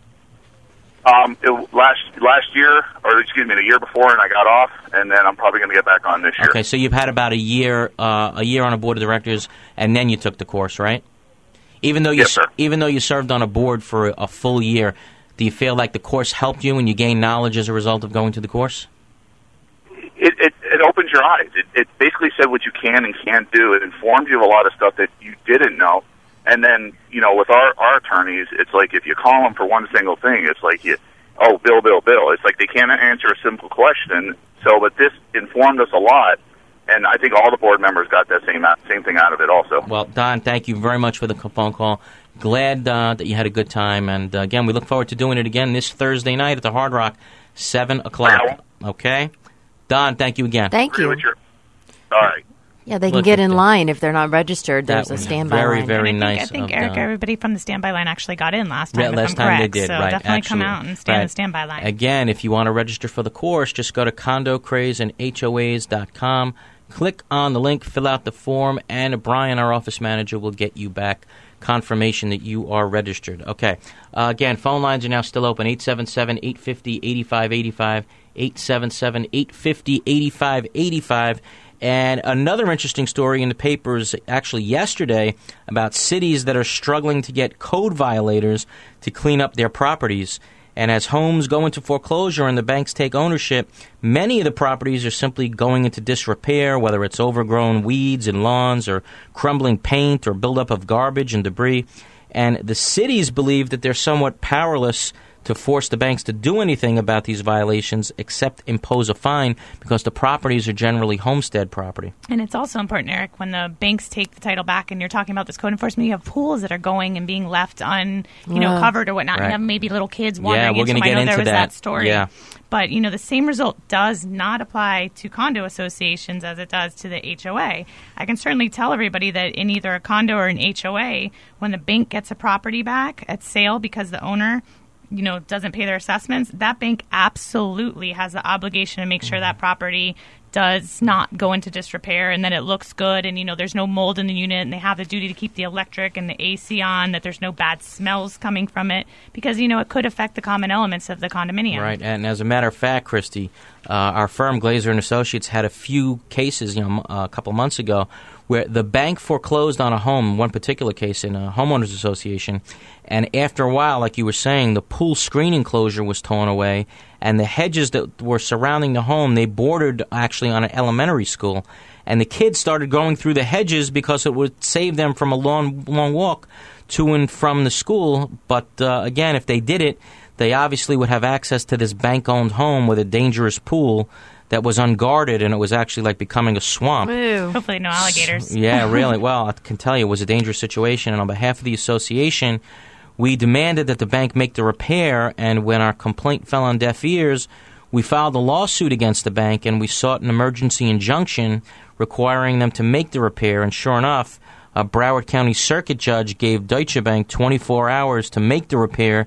Speaker 13: Um, it, last last year, or excuse me, the year before, and I got off, and then I'm probably going to get back on this year.
Speaker 2: Okay, so you've had about a year, uh, a year on a board of directors, and then you took the course, right? Even though you,
Speaker 13: Yes, sir.
Speaker 2: even though you served on a board for a, a full year, do you feel like the course helped you and you gained knowledge as a result of going to the course?
Speaker 13: It, it, it opens your eyes. It, it basically said what you can and can't do. It informed you of a lot of stuff that you didn't know. And then, you know, with our, our attorneys, it's like if you call them for one single thing, it's like, you, oh, bill, bill, bill. It's like they can't answer a simple question. So, but this informed us a lot. And I think all the board members got that same same thing out of it also.
Speaker 2: Well, Don, thank you very much for the c- phone call. Glad uh, that you had a good time. And uh, again, we look forward to doing it again this Thursday night at the Hard Rock, seven o'clock. Okay? Don, thank you again.
Speaker 1: Thank you.
Speaker 13: Really, sure. All right.
Speaker 1: Yeah, they can
Speaker 2: Look
Speaker 1: get
Speaker 2: at
Speaker 1: in
Speaker 2: that.
Speaker 1: line if they're not registered.
Speaker 2: That
Speaker 1: There's a
Speaker 2: was
Speaker 1: standby
Speaker 2: very,
Speaker 1: line.
Speaker 2: very
Speaker 3: And I think,
Speaker 2: nice
Speaker 3: I think
Speaker 2: of
Speaker 3: Eric,
Speaker 2: Don.
Speaker 3: everybody from the standby line actually got in last time.
Speaker 2: Yeah,
Speaker 3: if
Speaker 2: last
Speaker 3: I'm
Speaker 2: time
Speaker 3: correct.
Speaker 2: they did,
Speaker 3: so
Speaker 2: right?
Speaker 3: definitely
Speaker 2: Absolutely.
Speaker 3: come out and stand in
Speaker 2: Right.
Speaker 3: the standby line.
Speaker 2: Again, if you want to register for the course, just go to condo craze and H O As dot com. Click on the link, fill out the form, and Brian, our office manager, will get you back confirmation that you are registered. Okay. Uh, again, phone lines are now still open, eight seven seven, eight five zero, eight five eight five, eight seven seven, eight five zero, eight five eight five. And another interesting story in the papers actually yesterday about cities that are struggling to get code violators to clean up their properties. And as homes go into foreclosure and the banks take ownership, many of the properties are simply going into disrepair, whether it's overgrown weeds and lawns or crumbling paint or buildup of garbage and debris. And the cities believe that they're somewhat powerless to force the banks to do anything about these violations except impose a fine because the properties are generally homestead property.
Speaker 3: And it's also important, Eric, when the banks take the title back and you're talking about this code enforcement, you have pools that are going and being left un, you know,
Speaker 1: Yeah.
Speaker 3: covered or whatnot.
Speaker 2: Right.
Speaker 3: You have maybe little kids
Speaker 2: Yeah,
Speaker 3: wandering
Speaker 2: we're
Speaker 3: into
Speaker 2: gonna
Speaker 3: them. I
Speaker 2: get
Speaker 3: know
Speaker 2: into
Speaker 3: there was
Speaker 2: that.
Speaker 3: that story.
Speaker 2: Yeah.
Speaker 3: But, you know, the same result does not apply to condo associations as it does to the H O A. I can certainly tell everybody that in either a condo or an H O A, when the bank gets a property back at sale because the owner you know, doesn't pay their assessments, that bank absolutely has the obligation to make sure that property does not go into disrepair and that it looks good and, you know, there's no mold in the unit and they have the duty to keep the electric and the A C on, that there's no bad smells coming from it because, you know, it could affect the common elements of the condominium.
Speaker 2: Right, and as a matter of fact, Christy, uh, our firm, Glazer and Associates, had a few cases, you know, a couple months ago where the bank foreclosed on a home, one particular case in a homeowners association, and after a while, like you were saying, the pool screen enclosure was torn away, and the hedges that were surrounding the home, they bordered actually on an elementary school, and the kids started going through the hedges because it would save them from a long, long walk to and from the school. But uh, again, if they did it, they obviously would have access to this bank-owned home with a dangerous pool that was unguarded, and it was actually like becoming a swamp.
Speaker 3: Ooh. Hopefully no alligators.
Speaker 2: Yeah, really. Well, I can tell you it was a dangerous situation, and on behalf of the association, we demanded that the bank make the repair, and when our complaint fell on deaf ears, we filed a lawsuit against the bank, and we sought an emergency injunction requiring them to make the repair, and sure enough, a Broward County Circuit Judge gave Deutsche Bank twenty-four hours to make the repair,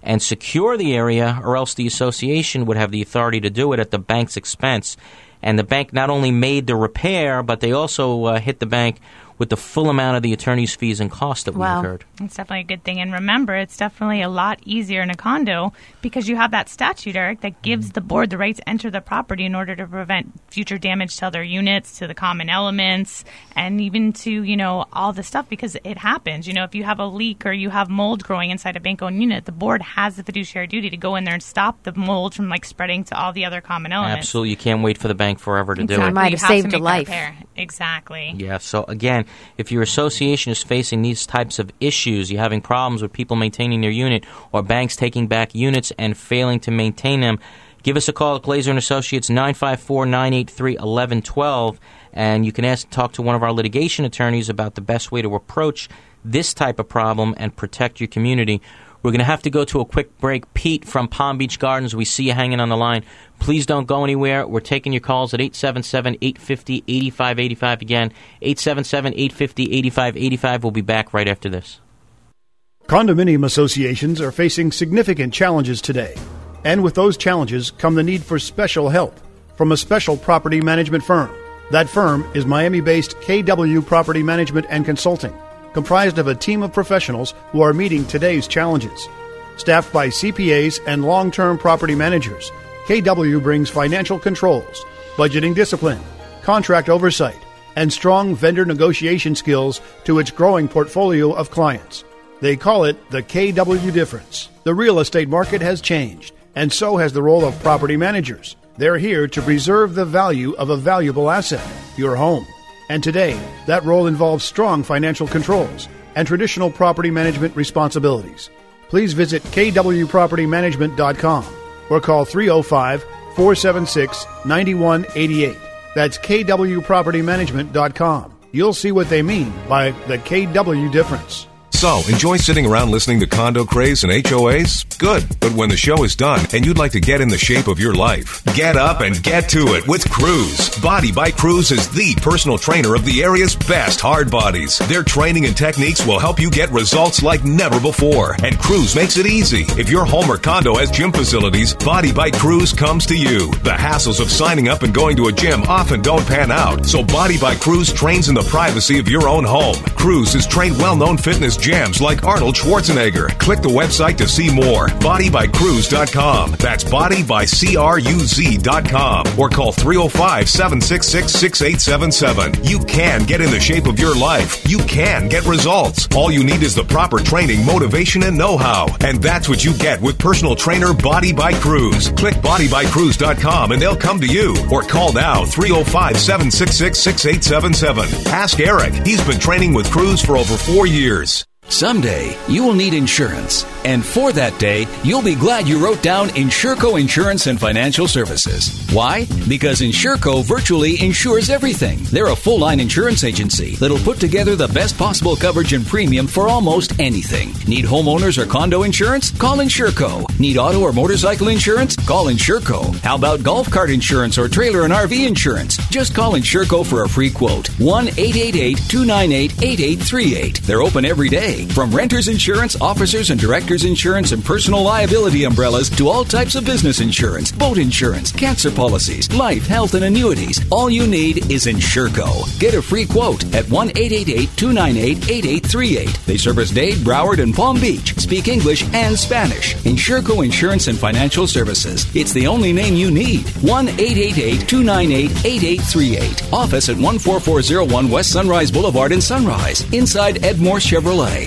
Speaker 2: and secure the area, or else the association would have the authority to do it at the bank's expense. And the bank not only made the repair, but they also uh, hit the bank with the full amount of the attorney's fees and costs that
Speaker 3: Wow.
Speaker 2: we incurred.
Speaker 3: It's definitely a good thing. And remember, it's definitely a lot easier in a condo because you have that statute, Eric, that gives the board the right to enter the property in order to prevent future damage to other units, to the common elements, and even to, you know, all the stuff, because it happens. You know, if you have a leak or you have mold growing inside a bank-owned unit, the board has the fiduciary duty to go in there and stop the mold from, like, spreading to all the other common elements.
Speaker 2: Absolutely. You can't wait for the bank forever to
Speaker 3: Exactly.
Speaker 2: do it.
Speaker 1: Might
Speaker 3: You
Speaker 1: have
Speaker 3: to
Speaker 1: saved a
Speaker 3: make that
Speaker 1: life.
Speaker 3: repair. Exactly.
Speaker 2: Yeah, so again, if your association is facing these types of issues, you're having problems with people maintaining their unit or banks taking back units and failing to maintain them, give us a call at Glazer and Associates, nine five four, nine eight three, one one one two, and you can ask talk to one of our litigation attorneys about the best way to approach this type of problem and protect your community. We're going to have to go to a quick break. Pete from Palm Beach Gardens, we see you hanging on the line. Please don't go anywhere. We're taking your calls at eight seven seven, eight five zero, eight five eight five. Again, eight seven seven, eight five zero, eight five eight five. We'll be back right after this.
Speaker 14: Condominium associations are facing significant challenges today. And with those challenges come the need for special help from a special property management firm. That firm is Miami-based K W Property Management and Consulting, comprised of a team of professionals who are meeting today's challenges. Staffed by C P As and long-term property managers, K W brings financial controls, budgeting discipline, contract oversight, and strong vendor negotiation skills to its growing portfolio of clients. They call it the K W difference. The real estate market has changed, and so has the role of property managers. They're here to preserve the value of a valuable asset, your home. And today, that role involves strong financial controls and traditional property management responsibilities. Please visit k w property management dot com or call three oh five, four seven six, nine one eight eight. That's k w property management dot com. You'll see what they mean by the K W difference.
Speaker 15: So, enjoy sitting around listening to Condo Craze and H O As? Good. But when the show is done and you'd like to get in the shape of your life, get up and get to it with Cruise. Body by Cruise is the personal trainer of the area's best hard bodies. Their training and techniques will help you get results like never before. And Cruise makes it easy. If your home or condo has gym facilities, Body by Cruise comes to you. The hassles of signing up and going to a gym often don't pan out. So Body by Cruise trains in the privacy of your own home. Cruise has trained well-known fitness gyms like Arnold Schwarzenegger. Click the website to see more. body by cruise dot com. That's body by cruz dot com. Or call three oh five, seven six six, six eight seven seven. You can get in the shape of your life. You can get results. All you need is the proper training, motivation, and know-how. And that's what you get with personal trainer Body by Cruise. Click body by cruise dot com and they'll come to you. Or call now three oh five, seven six six, six eight seven seven. Ask Eric. He's been training with Cruise for over four years.
Speaker 16: Someday, you will need insurance. And for that day, you'll be glad you wrote down Insurco Insurance and Financial Services. Why? Because Insurco virtually insures everything. They're a full-line insurance agency that'll put together the best possible coverage and premium for almost anything. Need homeowners or condo insurance? Call Insurco. Need auto or motorcycle insurance? Call Insurco. How about golf cart insurance or trailer and R V insurance? Just call Insurco for a free quote. one eight eight eight, two nine eight, eight eight three eight. They're open every day. From renters insurance, officers and directors insurance, and personal liability umbrellas to all types of business insurance, boat insurance, cancer policies, life, health, and annuities. All you need is Insurco. Get a free quote at one eight eight eight, two nine eight, eight eight three eight. They service Dade, Broward, and Palm Beach. Speak English and Spanish. Insurco Insurance and Financial Services. It's the only name you need. one eight eight eight, two nine eight, eight eight three eight. Office at one four four zero one West Sunrise Boulevard in Sunrise. Inside Edmore Chevrolet.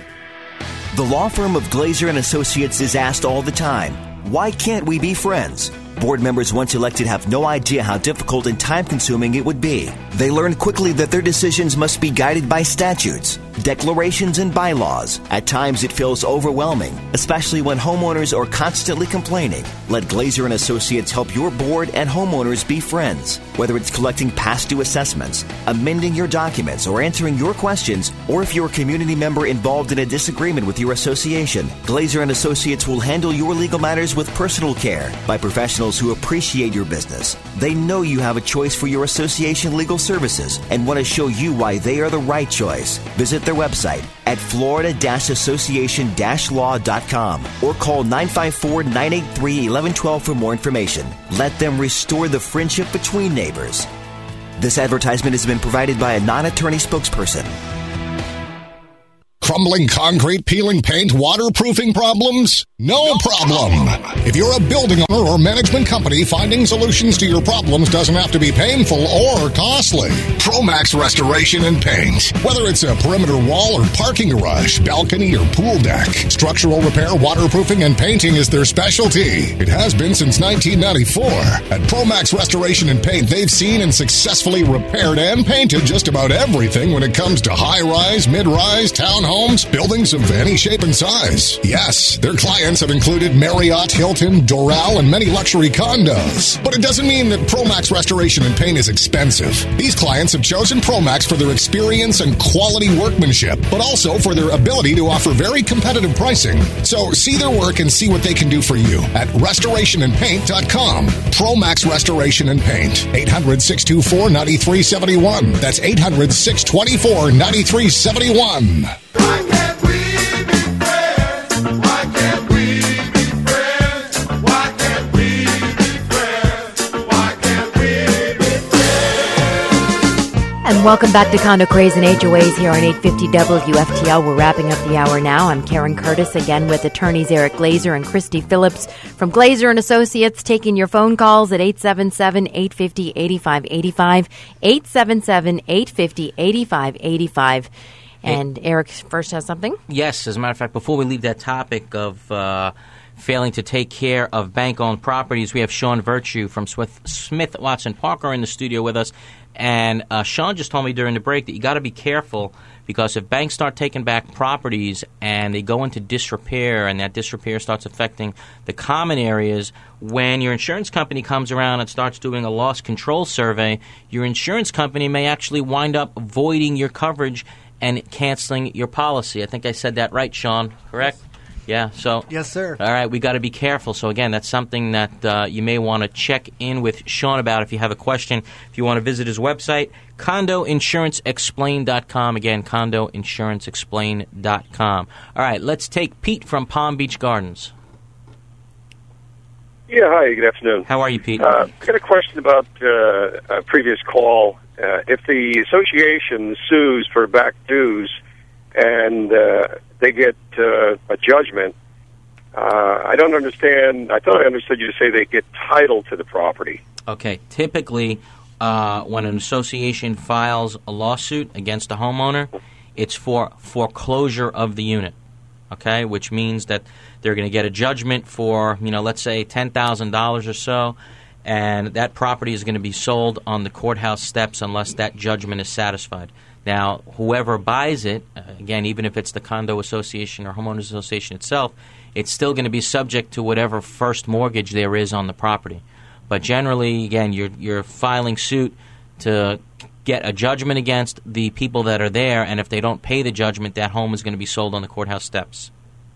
Speaker 5: The law firm of Glazer and Associates is asked all the time, why can't we be friends? Board members once elected have no idea how difficult and time-consuming it would be. They learned quickly that their decisions must be guided by statutes, declarations, and bylaws. At times it feels overwhelming, especially when homeowners are constantly complaining. Let Glazer and Associates help your board and homeowners be friends. Whether it's collecting past due assessments, amending your documents, or answering your questions, or if you're a community member involved in a disagreement with your association, Glazer and Associates will handle your legal matters with personal care by professionals who appreciate your business. They know you have a choice for your association legal Services and want to show you why they are the right choice. Visit their website at florida association law dot com or call nine five four, nine eight three, one one one two for more information. Let them restore the friendship between neighbors. This advertisement has been provided by a non-attorney spokesperson.
Speaker 8: Crumbling concrete, peeling paint, waterproofing problems? No problem. If you're a building owner or management company, finding solutions to your problems doesn't have to be painful or costly. Promax Restoration and Paint. Whether it's a perimeter wall or parking garage, balcony or pool deck, structural repair, waterproofing, and painting is their specialty. It has been since nineteen ninety-four. At Promax Restoration and Paint, they've seen and successfully repaired and painted just about everything when it comes to high-rise, mid-rise, townhomes, buildings of any shape and size. Yes, their clients have included Marriott, Hilton, Doral, and many luxury condos. But it doesn't mean that Promax Restoration and Paint is expensive. These clients have chosen Promax for their experience and quality workmanship, but also for their ability to offer very competitive pricing. So see their work and see what they can do for you at restoration and paint dot com. Promax Restoration and Paint. eight hundred, six two four, nine three seven one. That's eight hundred, six two four, nine three seven one.
Speaker 9: Why can't we be friends? Why can't we be friends? Why can't we be friends? Why can't we be friends?
Speaker 1: And welcome back to Condo Craze and H O As here on eight fifty W F T L. We're wrapping up the hour now. I'm Karen Curtis, again with attorneys Eric Glazer and Christy Phillips from Glazer and Associates, taking your phone calls at eight seven seven, eight five zero, eight five eight five, eight seven seven, eight five zero, eight five eight five. And Eric first has something?
Speaker 2: Yes, as a matter of fact, before we leave that topic of uh, failing to take care of bank-owned properties, we have Sean Virtue from Smith, Smith Watson Parker in the studio with us. And uh, Sean just told me during the break that you got to be careful, because if banks start taking back properties and they go into disrepair, and that disrepair starts affecting the common areas, when your insurance company comes around and starts doing a loss control survey, your insurance company may actually wind up voiding your coverage and canceling your policy. I think I said that right, Sean, correct? Yeah, so.
Speaker 17: Yes, sir.
Speaker 2: All right, we got to be careful. So, again, that's something that uh, you may want to check in with Sean about if you have a question. If you want to visit his website, condo insurance explain dot com. Again, condo insurance explain dot com. All right, let's take Pete from Palm Beach Gardens.
Speaker 18: Yeah, hi, good afternoon.
Speaker 2: How are you, Pete?
Speaker 18: Uh, I got a question about uh, a previous call. Uh, if the association sues for back dues and uh, they get uh, a judgment, uh, I don't understand. I thought I understood you to say they get title to the property.
Speaker 2: Okay. Typically, uh, when an association files a lawsuit against a homeowner, it's for foreclosure of the unit, okay, which means that they're going to get a judgment for, you know, let's say ten thousand dollars or so, and that property is going to be sold on the courthouse steps unless that judgment is satisfied. Now, whoever buys it, uh, again, even if it's the condo association or homeowners association itself, it's still going to be subject to whatever first mortgage there is on the property. But generally, again, you're you're filing suit to get a judgment against the people that are there, and if they don't pay the judgment, that home is going to be sold on the courthouse steps.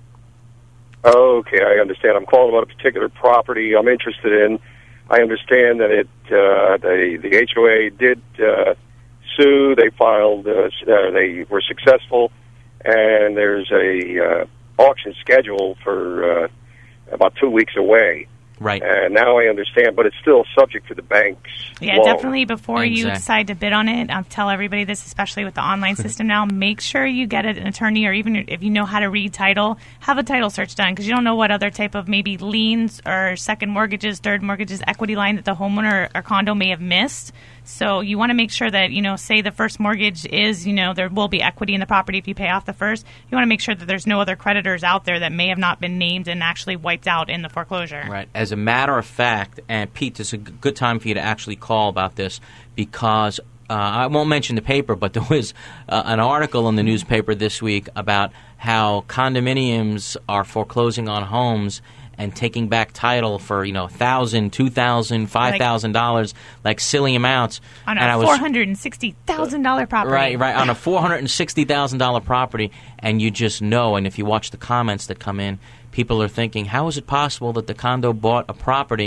Speaker 18: Okay, I understand. I'm calling about a particular property I'm interested in. I understand that it uh, the the H O A did uh, sue. They filed. Uh, uh, they were successful, and there's a uh, auction scheduled for uh, about two weeks away.
Speaker 2: Right.
Speaker 18: And now I understand, but it's still subject to the bank's
Speaker 3: Yeah,
Speaker 18: loan.
Speaker 3: definitely before you
Speaker 2: Exactly.
Speaker 3: decide to bid on it, I'll tell everybody this, especially with the online system now, make sure you get an attorney, or even if you know how to read title, have a title search done, because you don't know what other type of maybe liens or second mortgages, third mortgages, equity line that the homeowner or condo may have missed. So you want to make sure that, you know, say the first mortgage is, you know, there will be equity in the property if you pay off the first. You want to make sure that there's no other creditors out there that may have not been named and actually wiped out in the foreclosure.
Speaker 2: Right. As a matter of fact, and Pete, this is a g- good time for you to actually call about this, because uh, I won't mention the paper, but there was uh, an article in the newspaper this week about how condominiums are foreclosing on homes and taking back title for, you know, one thousand dollars, two thousand dollars, five thousand dollars, like silly amounts.
Speaker 3: On
Speaker 2: And I
Speaker 3: a
Speaker 2: was-
Speaker 3: four hundred sixty thousand dollars property.
Speaker 2: Right, right, on a four hundred sixty thousand dollars property, and you just know, and if you watch the comments that come in, people are thinking, how is it possible that the condo bought a property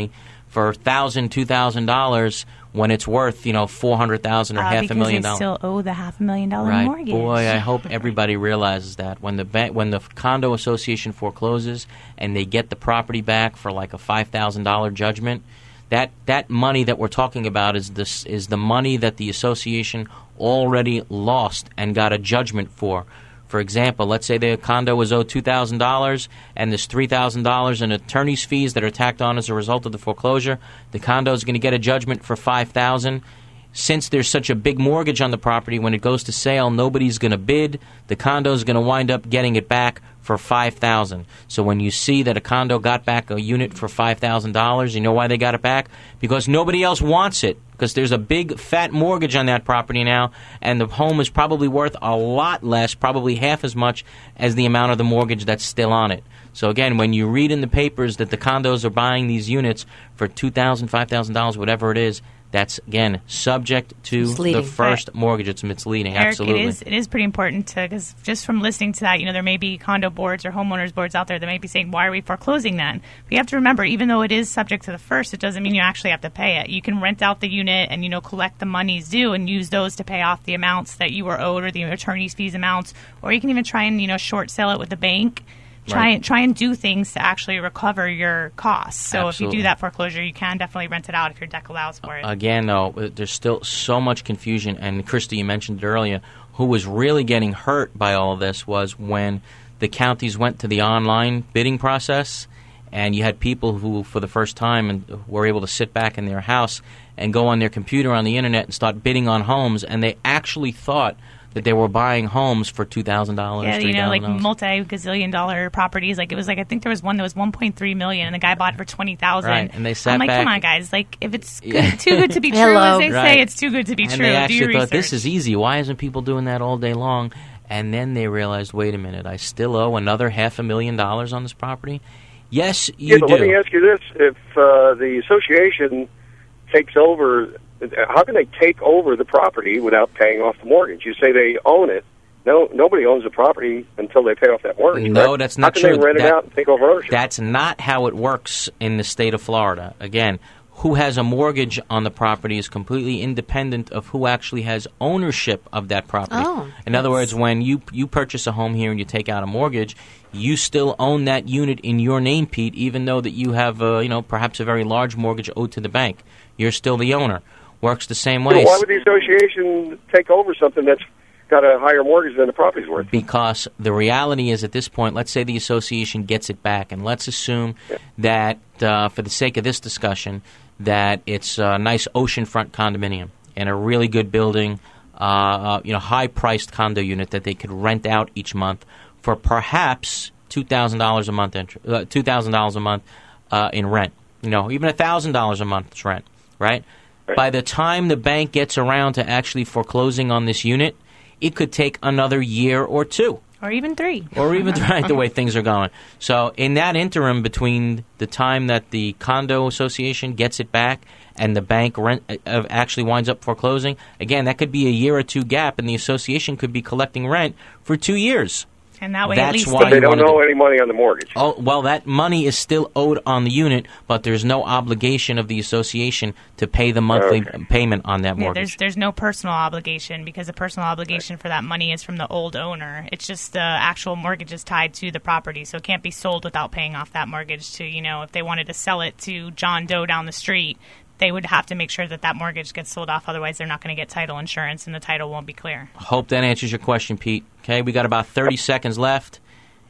Speaker 2: for one thousand dollars, two thousand dollars when it's worth, you know, four hundred thousand dollars or
Speaker 3: Uh,
Speaker 2: half a million
Speaker 3: because
Speaker 2: dollars.
Speaker 3: they still owe the half a million dollar
Speaker 2: Right.
Speaker 3: mortgage.
Speaker 2: Boy, I hope everybody realizes that when the bank, when the condo association forecloses and they get the property back for like a five thousand dollars judgment, that that money that we're talking about is this is the money that the association already lost and got a judgment for. For example, let's say the condo was owed two thousand dollars and there's three thousand dollars in attorney's fees that are tacked on as a result of the foreclosure. The condo is going to get a judgment for five thousand dollars. Since there's such a big mortgage on the property, when it goes to sale, nobody's going to bid. The condo is going to wind up getting it back for five thousand dollars. So when you see that a condo got back a unit for five thousand dollars, you know why they got it back? Because nobody else wants it. Because there's a big fat mortgage on that property now, and the home is probably worth a lot less, probably half as much as the amount of the mortgage that's still on it. So again, when you read in the papers that the condos are buying these units for two thousand dollars, five thousand dollars, whatever it is, that's, again, subject to
Speaker 3: Misleading.
Speaker 2: the first mortgage. It's misleading,
Speaker 3: Eric,
Speaker 2: absolutely.
Speaker 3: it is it is pretty important to, because just from listening to that, you know, there may be condo boards or homeowners boards out there that may be saying, why are we foreclosing then? But you have to remember, even though it is subject to the first, it doesn't mean you actually have to pay it. You can rent out the unit and, you know, collect the monies due and use those to pay off the amounts that you were owed or the attorney's fees amounts, or you can even try and, you know, short sell it with the bank. Try
Speaker 2: Right.
Speaker 3: and try and do things to actually recover your costs. So if
Speaker 2: Absolutely.
Speaker 3: you do that foreclosure, you can definitely rent it out if your deck allows for it.
Speaker 2: Again, though, uh, there's still so much confusion, and Christy, you mentioned it earlier, who was really getting hurt by all of this was when the counties went to the online bidding process, and you had people who, for the first time, and were able to sit back in their house and go on their computer on the internet and start bidding on homes, and they actually thought that they were buying homes for two thousand dollars,
Speaker 3: Yeah, you know, like
Speaker 2: three thousand dollars.
Speaker 3: multi-gazillion dollar properties. Like it was like I think there was one that was one point three million, and the guy bought it for twenty thousand.
Speaker 2: Right, and they sat
Speaker 3: I'm like,
Speaker 2: back-
Speaker 3: come on, guys! Like if it's good,
Speaker 2: Yeah.
Speaker 3: too good to be true,
Speaker 2: Hello.
Speaker 3: as they
Speaker 2: Right.
Speaker 3: say, it's too good to be
Speaker 2: and
Speaker 3: true.
Speaker 2: they
Speaker 3: Do
Speaker 2: actually
Speaker 3: your
Speaker 2: thought
Speaker 3: research.
Speaker 2: this is easy. Why isn't people doing that all day long? And then they realized, wait a minute, I still owe another half a million dollars on this property. Yes, you
Speaker 18: yeah, but
Speaker 2: do.
Speaker 18: let me ask you this: if uh, the association takes over, how can they take over the property without paying off the mortgage? You say they own it. No, nobody owns the property until they pay off that mortgage.
Speaker 2: No,
Speaker 18: right?
Speaker 2: that's not
Speaker 18: how
Speaker 2: true.
Speaker 18: How can they rent
Speaker 2: That-
Speaker 18: it out and take over ownership?
Speaker 2: That's not how it works in the state of Florida. Again, who has a mortgage on the property is completely independent of who actually has ownership of that property.
Speaker 1: Oh,
Speaker 2: in other words, when you you purchase a home here and you take out a mortgage, you still own that unit in your name, Pete, even though that you have, uh, you know, perhaps a very large mortgage owed to the bank. You're still the owner. Works the same way.
Speaker 18: So why would the association take over something that's got a higher mortgage than the property's worth?
Speaker 2: Because the reality is, at this point, let's say the association gets it back, and let's assume that, uh, for the sake of this discussion, that it's a nice oceanfront condominium in a really good building, uh, uh, you know, high-priced condo unit that they could rent out each month for perhaps two thousand dollars a month, int- uh, two thousand dollars a month uh, in rent. You know, even one thousand dollars a month's rent, right? right? By the time the bank gets around to actually foreclosing on this unit, it could take another year or two.
Speaker 3: Or even three.
Speaker 2: Or even right, the way things are going. So in that interim between the time that the condo association gets it back and the bank rent uh, actually winds up foreclosing, again, that could be a year or two gap, and the association could be collecting rent for two years.
Speaker 3: And that way,
Speaker 2: That's
Speaker 3: at least
Speaker 2: why
Speaker 18: But they
Speaker 2: you
Speaker 18: don't
Speaker 2: wanna
Speaker 18: owe
Speaker 2: do-
Speaker 18: any money on the mortgage.
Speaker 2: Oh, well, that money is still owed on the unit, but there's no obligation of the association to pay the monthly
Speaker 18: Okay.
Speaker 2: payment on that
Speaker 3: Yeah,
Speaker 2: mortgage.
Speaker 3: there's there's no personal obligation because the personal obligation for that money is from the old owner. It's just the actual mortgage is tied to the property, so it can't be sold without paying off that mortgage. To you know, if they wanted to sell it to John Doe down the street, they would have to make sure that that mortgage gets sold off. Otherwise, they're not going to get title insurance, and the title won't be clear.
Speaker 2: Hope that answers your question, Pete. Okay, we got about thirty seconds left.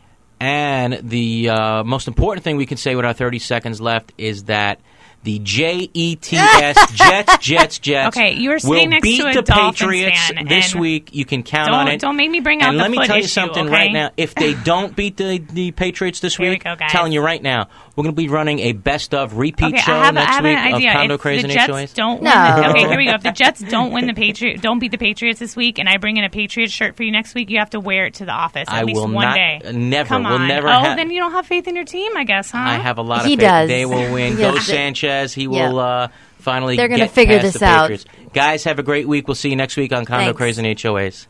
Speaker 2: And the uh, most important thing we can say with our thirty seconds left is that the J E T S, Jets, Jets, Jets,
Speaker 3: Okay, you were
Speaker 2: will
Speaker 3: sitting next
Speaker 2: beat
Speaker 3: to a
Speaker 2: the
Speaker 3: Dolphins
Speaker 2: Patriots
Speaker 3: fan,
Speaker 2: this
Speaker 3: and
Speaker 2: week. You can count
Speaker 3: don't,
Speaker 2: on it.
Speaker 3: Don't make me bring out
Speaker 2: and
Speaker 3: the
Speaker 2: let me
Speaker 3: foot
Speaker 2: tell you
Speaker 3: issue,
Speaker 2: something
Speaker 3: okay?
Speaker 2: right now. If they don't beat the, the Patriots this
Speaker 3: Here we
Speaker 2: week,
Speaker 3: go, guys.
Speaker 2: telling you right now, we're going to be running a best of repeat
Speaker 3: Okay,
Speaker 2: show
Speaker 3: I have,
Speaker 2: next
Speaker 3: I have
Speaker 2: week
Speaker 3: an idea.
Speaker 2: of Condo
Speaker 3: If
Speaker 2: Craze
Speaker 3: the
Speaker 2: and
Speaker 3: Jets
Speaker 2: H O As.
Speaker 3: don't
Speaker 1: No.
Speaker 3: win, the, okay, here we go. If the Jets don't win the Patriot, don't beat the Patriots this week, and I bring in a Patriots shirt for you next week, you have to wear it to the office at
Speaker 2: I
Speaker 3: least
Speaker 2: will
Speaker 3: one
Speaker 2: not-
Speaker 3: day.
Speaker 2: never,
Speaker 3: Come
Speaker 2: will
Speaker 3: on.
Speaker 2: never
Speaker 3: Oh,
Speaker 2: ha-
Speaker 3: then you don't have faith in your team, I guess, huh?
Speaker 2: I have a lot of
Speaker 1: He
Speaker 2: faith.
Speaker 1: does.
Speaker 2: They will win.
Speaker 1: Yeah.
Speaker 2: Go Sanchez. He
Speaker 1: Yeah.
Speaker 2: will uh, finally
Speaker 1: They're gonna
Speaker 2: get
Speaker 1: figure
Speaker 2: past
Speaker 1: this
Speaker 2: the
Speaker 1: out.
Speaker 2: Patriots. Guys, have a great week. We'll see you next week on Condo
Speaker 1: Thanks.
Speaker 2: Craze and H O As.